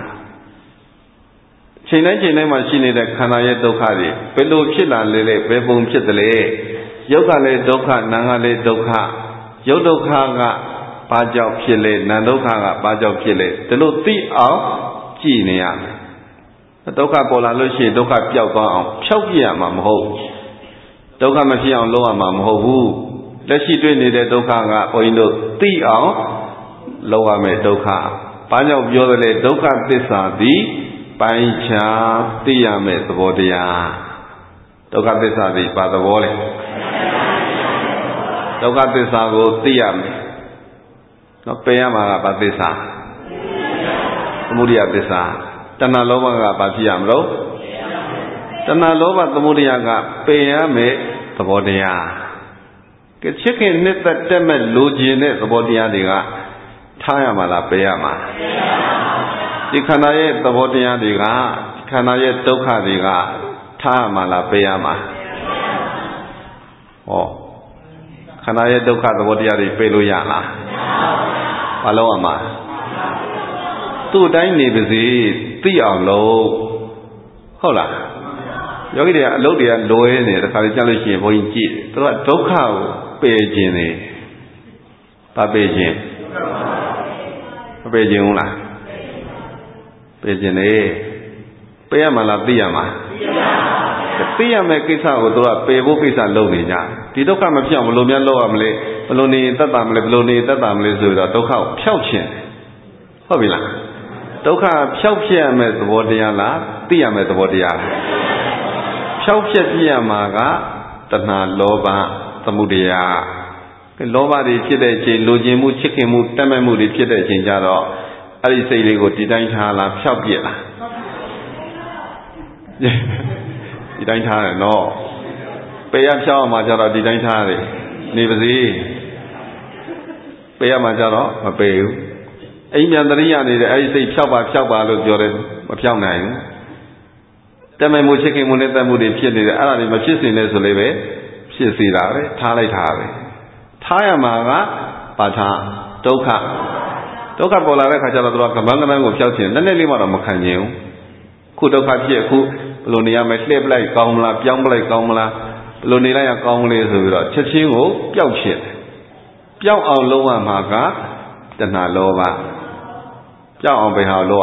ချိန်တိုင်းမှာရှိနေတဲ့ခန္ဓာရဲ့ဒုက္ခတွေဘယ်လိုဖြစ်လာလဲဘယ်ပုံဖြစ်တယ်လဲယုတ်ကလည်းဒုက္ခနာမ်ကလည်းဒုက္ခယုတ်ဒုက္ခကဘာကြောင့်ဖြစ်လဲနာမ်ဒုက္ခကဘာကြောင့်ဖြစ်လဲဒီလိုသိအောင်ကြည့်နေရမယ်ဒုက္ခပေါ်လာလို့ရှိရင်ဒုက္ခပျောက်သွားအောင်ဖြောက်ပြရမှာမဟုတ်ဒုက္ခမဖြစ်အောင်လုပ်ရမှာမဟုတ်ဘူးလက်ရှိတွေ့နေတဲ့ဒုက္ခကဘုန်းကြီးတို့သိအောင်လုပ်ရမယ်ဒုက္ခဘာကြောင့်ပြောသလဲဒုက္ခသစ္စာသည်ပိုင်းခြားသိရမယ်သဘောတရားဒုက္ခသစ္စာသည်ဘာသဘောလဲဒုက္ခသစ္စာကိုသိရမယ်နော်ပယ်ရမှာကဘာသစ္စာသမုဒိယသစ္စာတဏှာလောဘကဘာဖြစ်ရမလို့တဏှာလောဘသမုဒိယကပယ်ရမယ်သဘောတရားကချစ်ခင်နှစ်သက်တက်မဲ့လိုချင်တဲ့သဘောတရားတွေကထားရမှာလားပယ်ရမှာဒီခန္ဓာရဲ့သဘောတရားတွေကခန္ဓာရဲ့ဒုက္ခတွေကထားရမှာလားပယ်ရမှာဟောခန္ဓာရဲ့ဒုက္ခသဘောတရားတွေပယ်လို့ရလားဘာလို့ရမှာသူ့အတိုင်းနေပါစေသိအောင်လို့ဟုတ်လားယောဂီတွေကအလုပ်တွေကလွယ်နေတခါလေကြားလို့ရှိရင်ဘုန်းကြီးကြည့်သူကဒုက္ခကိုပယ်ခြင်းနေဘာပယ်ခြင်းမပယ်ခြင်းဘူးလားပယ်ခြင်းနေပယ်ရမှာလားသိရမှာသိရမယ်ကိစ္စကိုသူကပယ်ဖို့ကိစ္စလုပ်နေကြဒီဒုက္ခမပြောင်းဘလို့များလောက်ရမလဲဘလို့နေတတ်တာမလဲဘလို့နေတတ်တာမလဲဆိုတော့ဒုက္ခကိုဖျောက်ခြင်းဟုတ်ပြီလားဒုက္ခဖျောက်ဖြစ်ရမယ့်သဘောတရားလားသိရမယ့်သဘောတရားလားဖျောက်ဖြစ်ပြရမှာကတဏှာလောဘသမုဒယလောဘတွေဖြစ်တဲ့အချိန်လိုချင်မှုချစ်ခင်မှုတတ်မဲ့မှုတွေဖြစ်တဲ့အချိန်ကျတော့အဲ့ဒီစိတ်လေးကိုဒီတိုင်းထားလားဖျောက်ပြစ်လားဒီတိုင်းထားတယ်နော်ပေရဖြောက်အောင်မှကျတော့ဒီတိုင်းထားတယ်နေပါစေပေရမှကျတော့မပေဘူးအိမ်ပြန်တရိယာနေတဲ့အဲ့ဒီစိတ်ဖြောက်ပါလို့ပြောတယ်မဖြောက်နိုင်ဘူးတတ်မဲ့မှုချစ်ခင်မှုနဲ့တတ်မှုတွေဖြစ်နေတယ်အဲ့ဒါတွေမဖြစ်စင်လဲဆိုလေပဲဖြစ်စေတာပဲထားလိုက်တာပဲထားရမှာကပါထဒုက္ခပေါ်လာတဲ့ခါကျတော့သူကကမန်းကိုဖျောက်ခြင်းနည်းနည်းလေးမှတော့မခံကျင်ဘူးခုဒုက္ခဖြစ်အခုဘယ်လိုနေရမလဲလှည့်ပလိုက်ကောင်းမလားပြောင်းပလိုက်ကောင်းမလားဘယ်လိုနေလိုက်ရကောင်းမလဲဆိုပြီးတော့ချက်ချင်းကိုပျောက်ဖြစ်ပျောက်အောင်လုပ်ရမှာကတဏှာလောဘပျောက်အောင်ဘယ်ဟာလုပ်ရ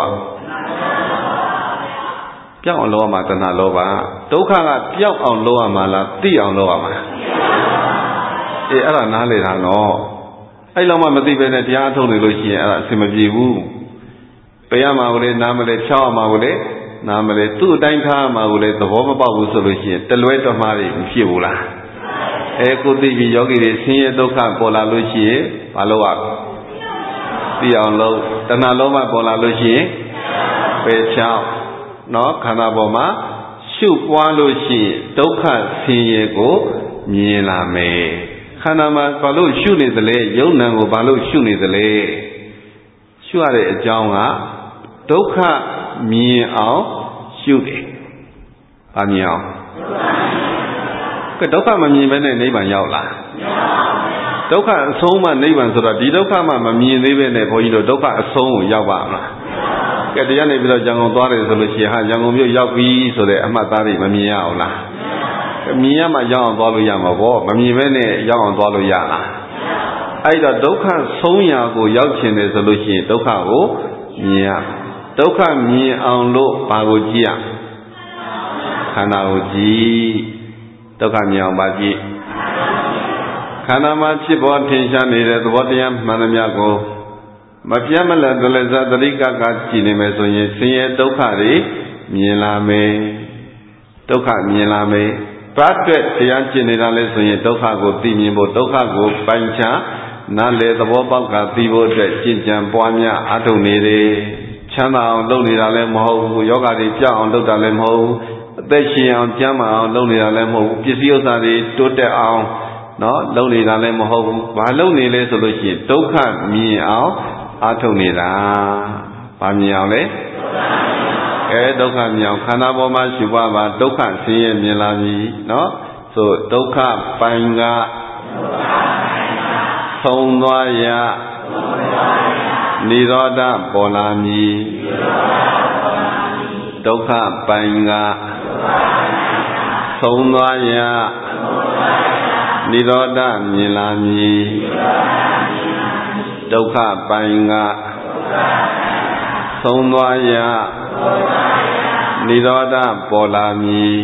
ပျောက်အောင်လုပ်ရမှာတဏှာလောဘဒုက္ခကပျောက်အောင်လုပ်ရမှာလားသိအောင်လုပ်ရမှာလားအဲ့ဒါနားလေတာနော်အဲ့လောက်မှမသိပဲနဲ့တရားထုတ်နေလို့ရှိရင်အဲ့ဒါအဆင်မပြေဘူးပေးရမှာကိုလေနားမလဲဖြောက်ရမှာကိုလေနားမလဲသူ့အတိုင်းထားရမှာကိုလေသဘောမပေါက်ဘူးဆိုလို့ရှိရင်တလွဲတမှားတွေမဖြစ်ဘူးလားကိုသိပြီယောဂီတွေဆင်းရဲဒုက္ခပေါ်လာလို့ရှိရင်မလုပ်ရသိအောင်လုပ်တဏှာလုံးမပေါ်လာလို့ရှိရင်ပယ်ချောက်နော်ခန္ဓာပေါ်မှာရှုပွားလို့ရှိရင်ဒုက္ခဆင်းရဲကိုမြင်လာမယ်ခန္ဓာမှာဘာလို့ရှုနေသလဲယုံနံကိုဘာလို့ရှုနေသလဲရှုရတဲ့အကြောင်းကဒုက္ခမြင်အောင်ရှုတယ်။ဘာမြင်အောင်ကဲဒုက္ခမမြင်ဘဲနဲ့နိဗ္ဗာန်ရောက်လားဒုက္ခအဆုံးမှနိဗ္ဗာန်ဆိုတော့ဒီဒုက္ခမှမမြင်သေးပဲနဲ့ဘုန်းကြီးတို့ဒုက္ခအဆုံးကိုရောက်ပါမလားကဲတရားနေပြီးတော့ရန်ကုန်သွားတယ်ဆိုလို့ရှိရင်ဟာရန်ကုန်မြို့ရောက်ပြီဆိုတဲ့အမှတ်သားတွေမမြင်ရအောင်လားမြင်ရမှရောက်အောင်သွားလို့ရမှာပေါ့မမြင်ဘဲနဲ့ရောက်အောင်သွားလို့ရလားအဲ့တော့ဒုက္ခဆုံးရာကိုရောက်ချင်တယ်ဆိုလို့ရှိရင်ဒုက္ခကိုမြင်ရဒုက္ခမြင်အောင်လို့ဘာကိုကြည့်ရခန္ဓာကိုကြည့်ဒုက္ခမြင်အောင်ပါကြည့်ခန္ဓာမှာဖြစ်ပေါ်ထင်ရှားနေတဲ့သဘောတရားမှန်သမျှကိုမပြတ်မလတ်တလဇသတိကကကြည့်နေမယ်ဆိုရင်ဆင်းရဲဒုက္ခတွေမြင်လာမယ်ဒုက္ခမြင်လာမယ်ဘာအတွက်တရားကျင့်နေတာလဲဆိုရင်ဒုက္ခကိုသိမြင်ဖို့ဒုက္ခကိုပိုင်ခြားနားလေသဘောပေါက်ကသိဖို့အတွက်ကျင့်ကြံပွားများအားထုတ်နေတယ်ချမ်းသာအောင်လုပ်နေတာလည်းမဟုတ်ဘူးယောဂတွေကြောက်အောင်လုပ်တာလည်းမဟုတ်ဘူးအသက်ရှင်အောင်ကျန်းမာအောင်လုပ်နေတာလည်းမဟုတ်ဘူးပစ္စည်းဥစ္စာတွေတိုးတက်အောင်နော်လုပ်နေတာလည်းမဟုတ်ဘူးဘာလုပ်နေလဲဆိုလို့ရှိရင်ဒုက္ခမြင်အောင်အားထုတ်နေတာဘာမြင်အောင်လဲဒုက္ခမြင်အောင်ခန္ဓာပေါ်မှာရှုပါပါဒုက္ခဆင်းရဲမြင်လာပြီနော်ဆိုဒုက္ခပိုင်ကဆုံးသွားရနိရောဓပေါ်လာမည်ဒုက္ခပိုင်ကဆုံးသွားရနိရောဓမြင်လာမည်ဒုက္ခပိုင်ကဆုံးသွားရနိရောဓပေါ်လာမည်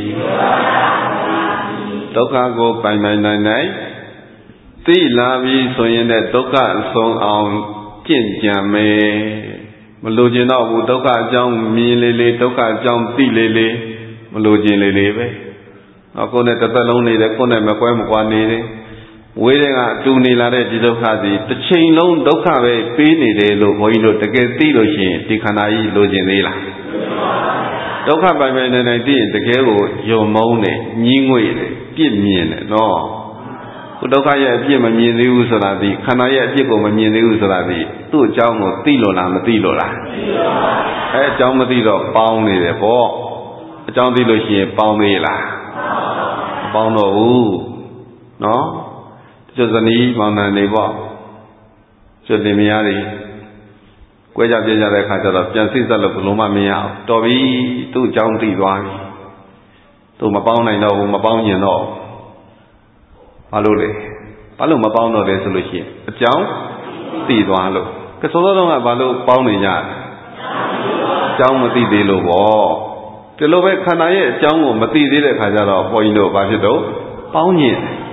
ဒုက္ခကိုပိုင်နိုင်သိလာပြီဆိုရင်တဲ့ဒုက္ခအဆုံးအောင်ကျင့်ကြံမယ်မလိုချင်တော့ဘူးဒုက္ခအကြောင်းမြင်လေဒုက္ခအကြောင်းသိလေမလိုချင်လေပဲနောက်ကိုယ်နဲ့တစ်သက်လုံးနေတယ်ကိုယ်နဲ့မကွဲမကွာနေတယ်ဝေးတဲ့ကအတူနေလာတဲ့ဒီဒုက္ခသည်တစ်ချိန်လုံးဒုက္ခပဲပေးနေတယ်လို့ဘုန်းကြီးတို့တကယ်သိလို့ရှိရင်ဒီခန္ဓာကြီးလိုချင်သေးလားဒုက္ခပိုင်နိုင်သိရင်တကယ်ကိုယုံမုန်းတယ်ညှင်းငွေ့တယ်ပြစ်မြင်တယ်နော်ဒုက္ခရဲ့အပြစ်မမြင်သေးဘူးဆိုတာဒီခန္ဓာရဲ့အပြစ်ကိုမမြင်သေးဘူးဆိုတာဒီသူ့အကြောင်းကိုသိလို့လားမသိလို့လားအကြောင်းမသိတော့ပေါင်းနေတယ်ပေါ့အကြောင်းသိလို့ရှိရင်ပေါင်းသေးလားမပေါင်းတော့ဘူးနော်ကျွတ်ဇနီးမောင်နှံနေပေါ့ကျွတ်တင်မယားတွေကွဲကြပြဲကြတဲ့အခါကျတော့ပြန်စိတ်ဆက်လို့ဘလုံးမမရအောင်တော်ပြီသူ့အကြောင်းသိသွားပြီသူမပေါင်းနိုင်တော့ဘူးမပေါင်းကျင်တော့ဘာလို့လဲဘာလို့မပေါင်းတော့လဲဆိုလို့ရှိရင်အကြောင်းသိသွားလို့ကစောစောကဘာလို့ပေါင်းနေကြအကြောင်းမသိသေးလို့ပေါ့ဒီလိုပဲခန္ဓာရဲ့အကြောင်းကိုမသိသေးတဲ့ခါကျတော့ဘုန်းကြီးတို့ဘာဖြစ်တော့ပေါင်းကျင်ဟ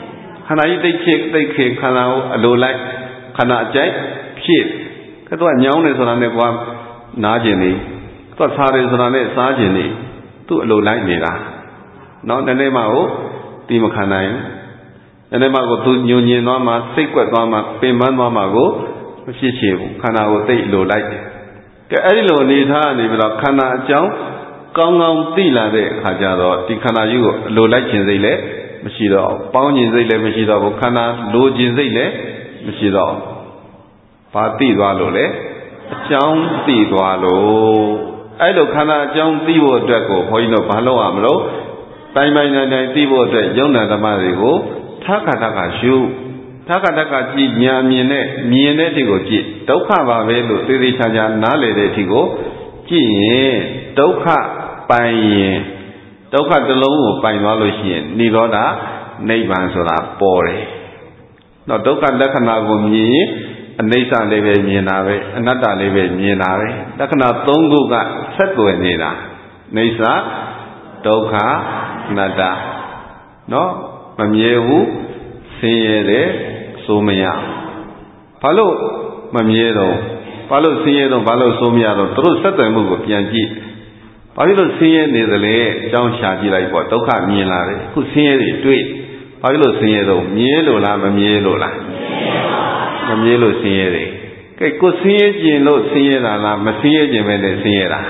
ณะที่ได้เข่งขณะอโลไลขณะใจผิดก็ตัวเหนียวในส่วนนั้นว่าน้าเจนี่ตัวซาในส่วนนั้นซาเจนี่ตัวอโลไลนี่ละน้องในมาโอ้ตีมาขณะในมาก็ตัวยูนีน้องมาสิกว่าน้องมาเป็นมันน้องมาก็ไม่ใช่เชี่ยวขณะโอ้ตีอโลไลก็ไอ้โลนี่ท่านี่เวลาขณะเจ้าก้องตีละเด็กข้าจะรอที่ขณะอยู่อโลไลเช่นไรเลยไม่ใช่หรอกป้องยินใจเลยไม่ใช่หรอกขณะโลจินใจเลยไม่ใช่หรอกปาตีตัวโลเลยจ้องตีตัวโลไอ้โลขณะจ้องตีวัวด้วยก็พอยินเราบ้านเราอ่ะมั้งเราไปไม่ในตีวัวด้วยย้อนหน้าธรรมะเลยก็ทักกะชูทักกะจีญาณมีเนี่ยที่ก็จีดอกข้าบาเวลุตีริชาญาณาเลยที่ก็จีดอกข้าไปดอกข้าตะลงကိုပိုင်သွားလို့ရှိရင်និရောဓနိဗ္ဗာန်ဆိုတာပေါ်တယ်။တော့ဒုက္ခလက္ခဏာကိုမြင်ရင်အနိစ္စလေးပဲမြင်တာပဲအနတ္တလေးပဲမြင်တာပဲလက္ခဏာ၃ခုကဆက်သွယ်နေတာအိဋ္ဌဒုက္ခအနတ္တနော်မမြဲဘူးဆင်းရဲတယ်ဆိုမရဘာလို့မမြဲတော့ဘာလို့ဆင်းရဲတော့ဘာလို့ဆိုမရတော့သူတို့ဆက်သွယ်မှုကိုပြန်ကြည့်ဘာဖြစ်လို့ဆင်းရဲနေသလဲအကြောင်းရှာကြည့်လိုက်ပေါ့ဒုက္ခမြင်လာတယ်အခုဆင်းရဲတွေတွေ့ဘာဖြစ်လို့ဆင်းရဲတော့မြဲလို့လားမမြဲလို့လားမမြဲလို့ဆင်းရဲတယ်ကဲကိုဆင်းရဲခြင်းလို့ဆင်းရဲတာလားမဆင်းရဲခြင်းပဲနဲ့ဆင်းရဲတာ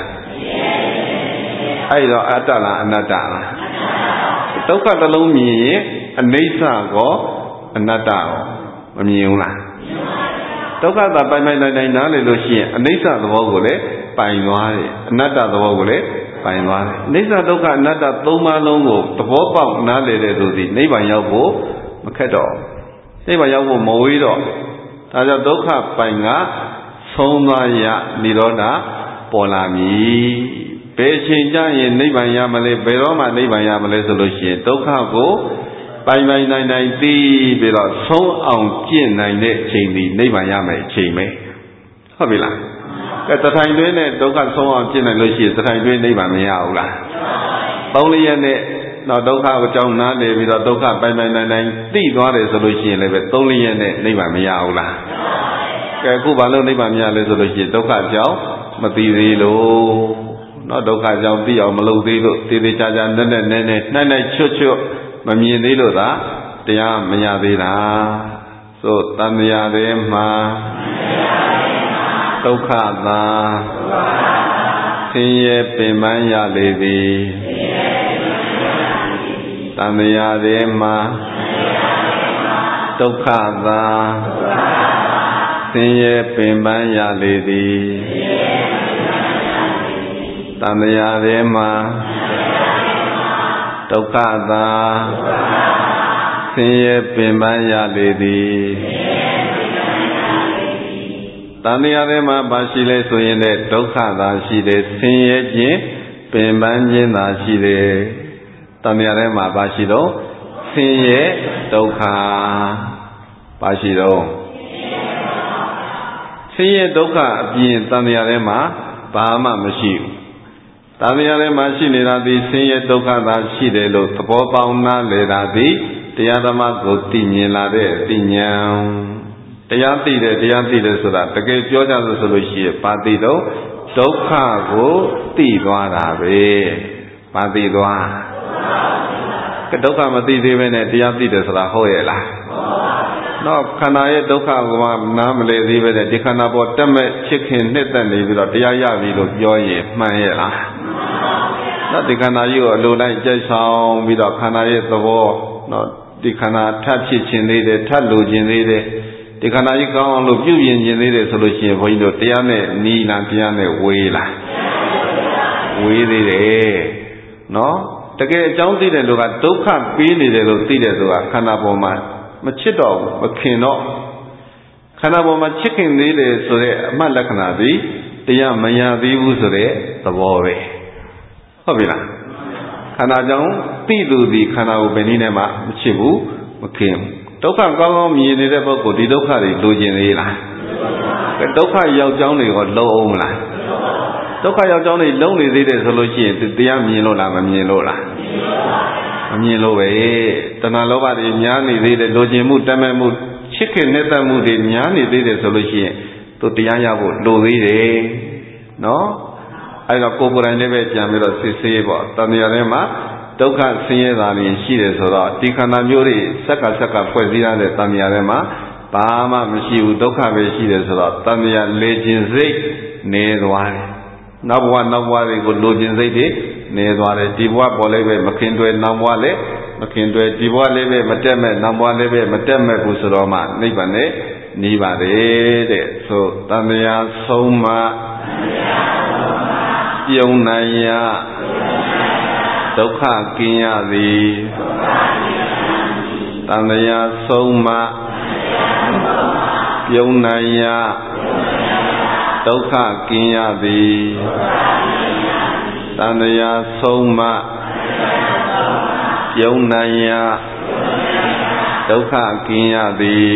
အဲ့တော့အတ္တလားအနတ္တလားဒုက္ခတစ်လုံးမြင်ရင်အနိစ္စကောအနတ္တကောမမြင်ဘူးလားဒုက္ခသာပိုင်ပိုင်နိုင်နားလေလို့ရှိရင်အနိစ္စသဘောကိုလည်းပိုင်သွားတယ်အနတ္တသဘောကိုလည်းပိုင်သွားတယ်အနိစ္စဒုက္ခအနတ္တသုံးပါးလုံးကိုသဘောပေါက်နားလေတဲ့သူသည်နိဗ္ဗာန်ရောက်ဖို့မခက်တော့နိဗ္ဗာန်ရောက်ဖို့မဝေးတော့ဒါကြောင့်ဒုက္ခပိုင်ကဆုံးသွားရនិရောဓပေါ်လာမည်ဘယ်အချိန်ကျရင်နိဗ္ဗာန်ရမလဲဘယ်တော့မှနိဗ္ဗာန်ရမလဲဆိုလို့ရှိရင်ဒုက္ခကိုပိုင်နိုင်သိပြီးတော့ဆုံးအောင်ကျင့်နိုင်တဲ့အချိန်ဒီနိဗ္ဗာန်ရမယ်အချိန်ပဲဟုတ်ပြီလားကဲတထိုင်တွင်းနဲ့ဒုက္ခဆုံးအောင်ကျင့်နိုင်လို့ရှိရင်တထိုင်တွင်းနိဗ္ဗာန်မရဘူးလားသုံးလျက်နဲ့တော့ဒုက္ခကိုကြောင်းနားနေပြီးတော့ဒုက္ခပိုင်နိုင်သိသွားတယ်ဆိုလို့ရှိရင်လည်းပဲသုံးလျက်နဲ့နိဗ္ဗာန်မရဘူးလားကဲအခုဘာလို့နိဗ္ဗာန်မရလဲဆိုလို့ရှိရင်ဒုက္ခကြောင်းမသိသေးလို့နော်ဒုက္ခကြောင့်သိအောင်မလုပ်သေးလို့တည်တည်ချာချာနဲ့နိုင်ချွတ်မမြင်သေးလို့သာတရားမရသေးတာဆိုတန်မြာထဲမှာဒုက္ခသာဆင်းရဲပင်ပန်းရလေသည်တန်မြာထဲမှာဒုက္ခသာဆင်းရဲပင်ပန်းရလေသည်တန်မြာထဲမှာဒုက္ခသာဆင်းရဲပင်ပန်းရလေသည်တန်တရားထဲမှာပါရှိလဲဆိုရင်လည်းဒုက္ခသာရှိတယ်ဆင်းရဲခြင်းပင်ပန်းခြင်းသာရှိတယ်တန်တရားထဲမှာပါရှိတော့ဆင်းရဲဒုက္ခပါရှိတော့ဆင်းရဲဒုက္ခအပြင်တန်တရားထဲမှာဘာမှမရှိဘူးတန်တရားထဲမှာရှိနေတာဒီဆင်းရဲဒုက္ခသာရှိတယ်လို့သဘောပေါက်နားလည်တာဒီတရားဓမ္မကိုသိမြင်လာတဲ့သိဉာဏ်တရားသိတယ်ဆိုတာတကယ်ပြောကြလို့ဆိုလို့ရှိရင်ပါတိတော့ဒုက္ခကိုသိသွားတာပဲပါတိသွားကဒုက္ခမသိသေးဘဲနဲ့တရားသိတယ်ဆိုတာဟုတ်ရဲ့လားတော့ခန္ဓာရဲ့ဒုက္ခကိုနားမလည်သေးပဲနဲ့ဒီခန္ဓာပေါ်တက်မဲ့ချစ်ခင်နှစ်သက်နေပြီးတော့တရားရပြီလို့ပြောရင်မှန်ရဲ့လားတော့ဒီခန္ဓာကြီးကိုအလိုတိုင်းကြိုက်ဆောင်ပြီးတော့ခန္ဓာရဲ့သဘောတော့ဒီခန္ဓာထပ်ဖြစ်ခြင်းသေးတယ်ထပ်လိုခြင်းသေးတယ်ဒီခန္ဓာကြီးကောင်းအောင်လို့ပြုပြင်ခြင်းသေးတယ်ဆိုလို့ရှိရင်ဘုန်းကြီးတို့တရားနဲ့နီးလားတရားနဲ့ဝေးလားဝေးသေးတယ်နော်တကယ်အကြောင်းသိတဲ့လူကဒုက္ခပေးနေတယ်လို့သိတဲ့သူကခန္ဓာပေါ်မှာမချစ်တော့ဘူးမခင်တော့ခန္ဓာပေါ်မှာချစ်ခင်သေးတယ်ဆိုတဲ့အမှတ်လက္ခဏာသည်တရားမရသေးဘူးဆိုတဲ့သဘောပဲဟုတ်ပြီလားခန္ဓာကြောင့်သိသူသည်ခန္ဓာကိုဘယ်နည်းနဲ့မှမချစ်ဘူးမခင်ဒုက္ခကောင်းကောင်းမြင်နေတဲ့ပုဂ္ဂိုလ်ဒီဒုက္ခတွေလိုချင်သေးလားဒုက္ခရောက်ကြောင်းတွေကိုလုံးအောင်မလားဒုက္ခရောက်ကြောင်းတွေလုံးနေသေးတယ်ဆိုလို့ရှိရင်တရားမြင်လို့လားမမြင်လို့လားမြင်လို့ပဲတဏှာလောဘတွေများနေသေးတယ်လိုချင်မှုတတ်မဲ့မှုချစ်ခင်နဲ့တတ်မှုတွေများနေသေးတယ်ဆိုလို့ရှိရင်သူတရားရဖို့လိုသေးတယ်နော်အဲ့တော့ကိုယ်ကိုယ်တိုင်လည်းပဲကြံပြီးတော့စစ်ဆေးပေါ့တဏှာထဲမှာဒုက္ခဆင်းရဲတာတွေရှိတယ်ဆိုတော့ဒီခန္ဓာမျိုးတွေဆက်ကဖွဲ့စည်းရတဲ့တဏှာထဲမှာဘာမှမရှိဘူးဒုက္ခပဲရှိတယ်ဆိုတော့တဏှာလေခြင်းစိတ်နေသွားတယ်နောက်ဘဝတွေကိုလိုချင်စိတ်တွေနေသွားတယ်ဒီဘဝပေါ်လည်းပဲမခင်တွယ်နောက်ဘဝလည်းမခင်တွယ်ဒီဘဝလည်းပဲမတက်မဲ့နောက်ဘဝလည်းပဲမတက်မဲ့ဘူးဆိုတော့မှနိဗ္ဗာန်နဲ့နေပါတယ်တဲ့ဆိုတဏှာဆုံးမှပြုံနိုင်ရဒုက္ခကင်းရသည်တဏှာဆုံးမှပြုံနိုင်ရဒုက္ခကင်းရသည်တဏှာဆုံးမှပြုံနိုင်ရဒုက္ခကင်းရသည်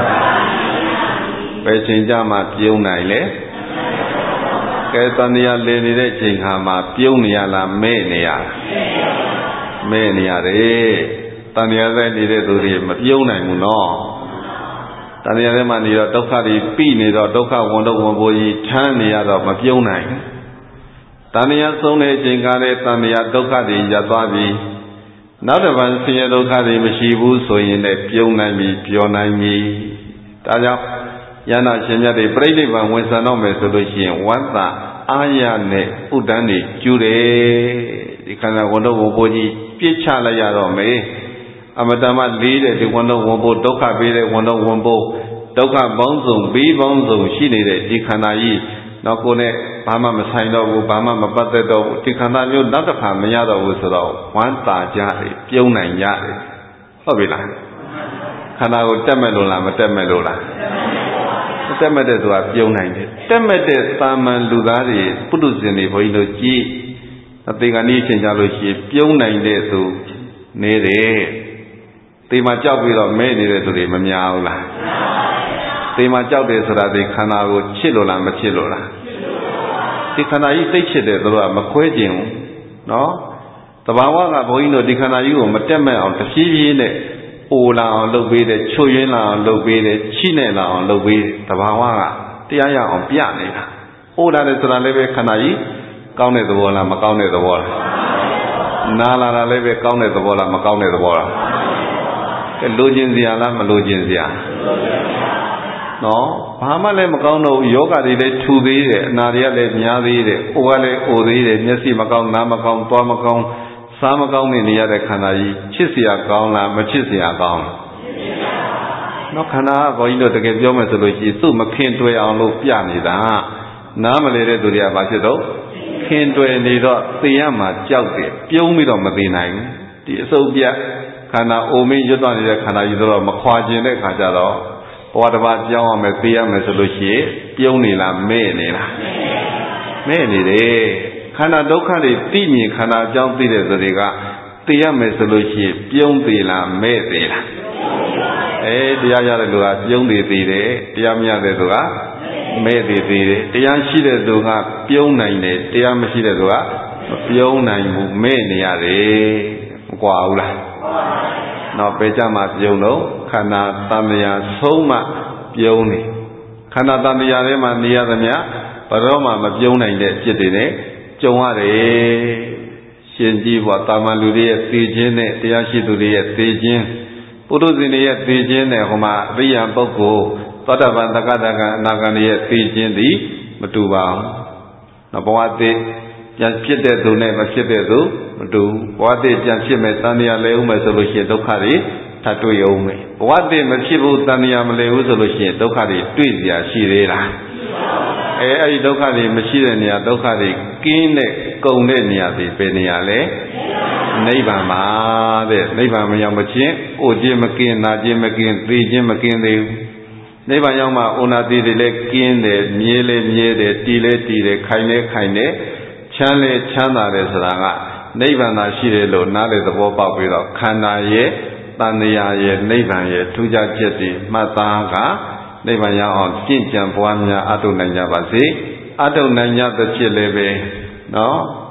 ဘယ်ချိန်ကြမှာပြုံနိုင်လဲကဲတဏှာလည်နေတဲ့ချိန်ခါမှာပြုံးနေရလားမဲ့နေရလားမဲ့နေရတယ်တဏှာထဲနေတဲ့သူတွေမပြုံးနိုင်ဘူးနော်တဏှာထဲမှာနေတော့ဒုက္ခတွေပြီးနေတော့ဒုက္ခဝန်တော့ဝန်ပိုးကြီးထမ်းနေရတော့မပြုံးနိုင်တဏှာဆုံးတဲ့အချိန်ကလည်းတဏှာဒုက္ခတွေရပ်သွားပြီနောက်တစ်ပတ်ဆင်းရဲဒုက္ခတွေမရှိဘူးဆိုရင်လည်းပြုံးနိုင်ပြီပြောနိုင်ပြီဒါကြောင့်ယန္တာရှင်မြတ်တွေပြိဋိဘံဝင်ဆံတော့မယ်ဆိုလို့ရှိရင်ဝတ္တအာရနဲ့ဥဒ္ဒန်းတွေကျူးတယ်ဒီခန္ဓာဝန်တော့ဝန်ပိုးကြီးပြစ်ချလိုက်ရတော့မယ်အမတမလေးတဲ့ဒီဝန်တော့ဝန်ပိုးဒုက္ခပေးတဲ့ဝန်တော့ဝန်ပိုးဒုက္ခပေါင်းစုံပြီးပေါင်းစုံရှိနေတဲ့ဒီခန္ဓာကြီးတော့ကိုယ်နဲ့ဘာမှမဆိုင်တော့ဘူးဘာမှမပတ်သက်တော့ဘူးဒီခန္ဓာမျိုးနောက်တစ်ခါမရတော့ဘူးဆိုတော့ဝမ်းသာကြတယ်ပြုံးနိုင်ကြတယ်ဟုတ်ပြီလားခန္ဓာကိုတက်မဲ့လို့လားမတက်မဲ့လို့လားတက်မဲ့တဲ့ဆိုတာပြုံးနိုင်တယ်တက်မဲ့တဲ့သာမန်လူသားတွေပုထုဇဉ်တွေဘုန်းကြီးတို့ကြည်အသေးကနေ့ချိန်ကြလို့ရှိရင်ပြုံးနိုင်တဲ့သူနေတယ်သေမှာကြောက်ပြီးတော့မဲနေတဲ့သူတွေမများဘူးလားသေမှာကြောက်တယ်ဆိုတာဒီခန္ဓာကိုချစ်လို့လားမချစ်လို့လားဒီခန္ဓာကြီးသိချစ်တယ်သူတို့ကမခွဲကျင်ဘူးနော်တဘာဝကဘုန်းကြီးတို့ဒီခန္ဓာကြီးကိုမတက်မဲ့အောင်တဖြည်းဖြည်းနဲ့အိုလာအောင်လုပ်ပေးတယ်ချွတ်ယွင်းလာအောင်လုပ်ပေးတယ်ချိနဲ့လာအောင်လုပ်ပေးတယ်တဘာဝကတရားရအောင်ပြနေတာအိုလာတယ်ဆိုတာလည်းပဲခန္ဓာကြီးကောင်းတဲ့သဘောလားမကောင်းတဲ့သဘောလားနာလာတာလည်းပဲကောင်းတဲ့သဘောလားမကောင်းတဲ့သဘောလားကဲလိုချင်စရာလားမလိုချင်စရာနော်ဘာမှလည်းမကောင်းတော့ဘူးယောဂတွေလည်းထူသေးတယ်အနာတွေကလည်းများသေးတယ်အိုကလည်းအိုသေးတယ်မျက်စိမကောင်းနားမကောင်းသွားမကောင်းစားမကောင်းနေရတဲ့ခန္ဓာကြီးချစ်စရာကောင်းလားမချစ်စရာကောင်းလားနော်ခန္ဓာကဘုန်းကြီးတို့တကယ်ပြောမယ်ဆိုလို့ရှိရင်သူ့မခင်တွေ့အောင်လို့ပြနေတာနားမလဲတဲ့သူတွေကဘာဖြစ်တော့ခင်တွေ့နေတော့သိရမှာကြောက်တယ်ပြုံးပြီးတော့မသိနိုင်ဘူးဒီအစုပ်ပြခန္ဓာအိုမင်းရွတ်သွားနေတဲ့ခန္ဓာကြီးဆိုတော့မခွာကျင်တဲ့ခါကျတော့ဘဝတစ်ပါးကြောင်းရမယ်သိရမယ်ဆိုလို့ရှိရင်ပြုံးနေလားမဲ့နေလားမဲ့နေတယ်ခန္ဓာဒုက္ခတွေသိမြင်ခန္ဓာအကြောင်းသိတဲ့သူတွေကသိရမယ်ဆိုလို့ရှိရင်ပြုံးသေးလားမဲ့သေးလားတရားရတဲ့လူကပြုံးသေးသေးတယ်တရားမရတဲ့သူကမဲ့သေးသေးတယ်တရားရှိတဲ့သူကပြုံးနိုင်တယ်တရားမရှိတဲ့သူကမပြုံးနိုင်ဘူးမဲ့နေရတယ်မကွာဘူးလားနော်ပဲကြမှာပြုံးတော့ခန္ဓာတဏှာဆုံးမှပြုံးနေခန္ဓာတဏှာထဲမှာနေရသမျှဘယ်တော့မှမပြုံးနိုင်တဲ့အဖြစ်တွေနဲ့ကြုံရတယ်ရှင်ကြီးဘုရားတာမန်လူတွေရဲ့သိခြင်းနဲ့တရားရှိသူတွေရဲ့သိခြင်းပုထုဇဉ်တွေရဲ့သိခြင်းနဲ့ဟိုမှာအရိယာပုဂ္ဂိုလ်သောတာပန်သက္ကတကံအနာဂံရဲ့သိခြင်းသည်မတူပါဘူးနော်ဘဝတည်းပြန်ဖြစ်တဲ့သူနဲ့မဖြစ်တဲ့သူမတူဘဝတည်းပြန်ဖြစ်မဲ့တဏှာလဲဦးမယ်ဆိုလို့ရှိရင်ဒုက္ခတွေထပ်တွေ့အောင်မယ်ဘဝတည်းမဖြစ်ဘူးတဏှာမလဲဘူးဆိုလို့ရှိရင်ဒုက္ခတွေတွေ့เสียရှိသေးလားအဲ့ဒီဒုက္ခတွေမရှိတဲ့နေရာဒုက္ခတွေကင်းတဲ့ကုန်တဲ့နေရာတွေပဲနေရာလဲနိဗ္ဗာန်ပါတဲ့နိဗ္ဗာန်မရောက်မချင်းအိုခြင်းမကင်းနာခြင်းမကင်းသိခြင်းမကင်းသေးဘူးနိဗ္ဗာန်ရောက်မှအိုနာတိတွေလည်းကင်းတယ်မြဲလည်းမြဲတယ်တည်လည်းတည်တယ်ခိုင်လည်းခိုင်တယ်ချမ်းလည်းချမ်းသာတယ်ဆိုတာကနိဗ္ဗာန်သာရှိတယ်လို့နားလေသဘောပေါက်ပြီးတော့ခန္ဓာရဲ့တဏှာရဲ့နိဗ္ဗာန်ရဲ့ထူးခြားချက်တွေမှတ်သားကနိဗ္ဗာန်ရောက်အောင်ကျင့်ကြံပွားများအထုနိုင်ကြပါစေအထုနိုင်ကြသဖြင့်လည်းပဲနော်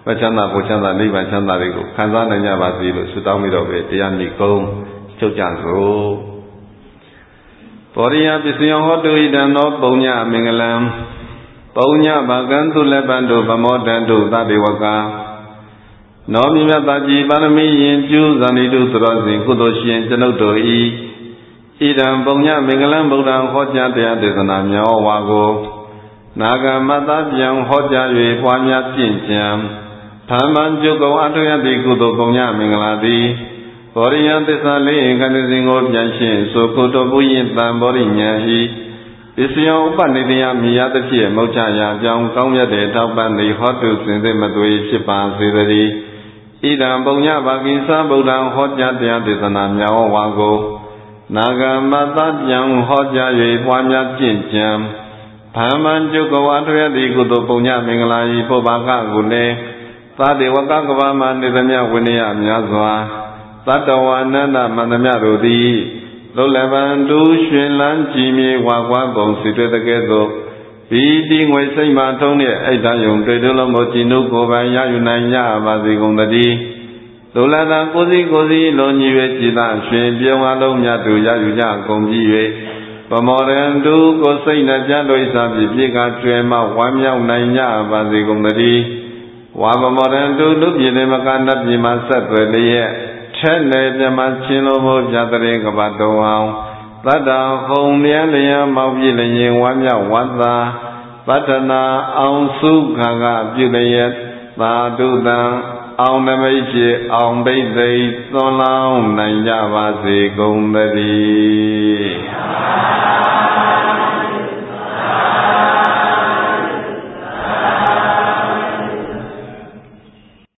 ဝချမ်းသာကိုချမ်းသာနိဗ္ဗာန်ချမ်းသာတွေကိုခံစားနိုင်ကြပါစေလို့ဆုတောင်းပြီးတော့ပဲတရားနိဂုံးချုပ်ကြစို့ဘောရိယပစ္စယဟောတုဣဒံသောပုံညမင်္ဂလံပုံညဘာကံသူလက်ပံတို့ဗမောတံတို့သတေဝကနောမြတ်တာကြီးပါရမီရင်ကျူးဇာတိတုသရောစဉ်ကုသိုလ်ရှင်ကျွန်ုပ်တို့ဤဣဒံပုံညမင်္ဂလံဗုဒ္ဓံဟောကြားတရားဒေသနာမြောဝါကိုနာဂမတ္တပြန်ဟောကြား၍ပွားများပြင့်ကြံဓမ္မံကျုပ်ကောင်အထွေအသည့်ကုသိုလ်ပုံညမင်္ဂလာသည်ဘောရိယသစ္စာလေးကတိစဉ်ကိုပြန်ရှင်းဆိုကုသိုလ်ပုရင်တံဘောရိညာဟိပစ္စယဥပနိတယမြည်ရသဖြင့်မုတ်ချရာကြောင်းကောင်းမြတ်တဲ့ထောက်ပံ့သည်ဟောတုစင်စစ်မသွေဖြစ်ပါစေတည်းဣဒံပုံညဘာကိသဗုဒ္ဓံဟောကြားတရားဒေသနာမြောဝါကိုနာဂမတ္တပြန်ဟောကြား၍ပွားများပြင့်ကြံဗမ္မံကျုပ်ကောင်အထွေအသည့်ကုသိုလ်ပုံညမင်္ဂလာဤပုဗ္ဗာကကိုလည်းသာတေဝကကဘာမနေသမျှဝိနည်းများစွာသတ္တဝါနန္ဒမန္တမြတို့သည်လုလဗံတူရှင်လန်းကြည်မြေဝါကွာပုံစီတွေ့တဲ့ကဲ့သို့ဒီတိငွေစိတ်မှထုံးတဲ့အိတ်တယုံတွေ့တို့လုံးမကြည်နုကိုယ်ပိုင်ရယူနိုင်ကြပါစေကုန်သတည်းလုလသာကိုစီလုံးညီ၍ကြည်သာရှင်ပြုံးအလုံးမြတ်တို့ရယူကြကုန်ပြီ၍ပမောရန်တူကိုစိတ်နှပြတို့ဤသာဖြစ်ပြေကကျွဲမှဝမ်းမြောက်နိုင်ကြပါစေကုန်သတည်းဝါပမောရန်တူလူပြည်နေမကနတ်ပြည်မှာဆက်သွယ်လျက်ထက်နေပြမချင်းလိုဖို့ပြတရေကပတ်တော်အောင်သတ္တဟုံလျက်လျက်မောက်ပြည့်လျင်ဝမ်းမြောက်ဝမ်းသာပတ္တနာအောင်စုခါကပြုလျက်သာဓုတံအောင်နမိတ်ဖြစ်အောင်ဘိသိက်သွန်လောင်းနိုင်ကြပါစေကုန်သတည်း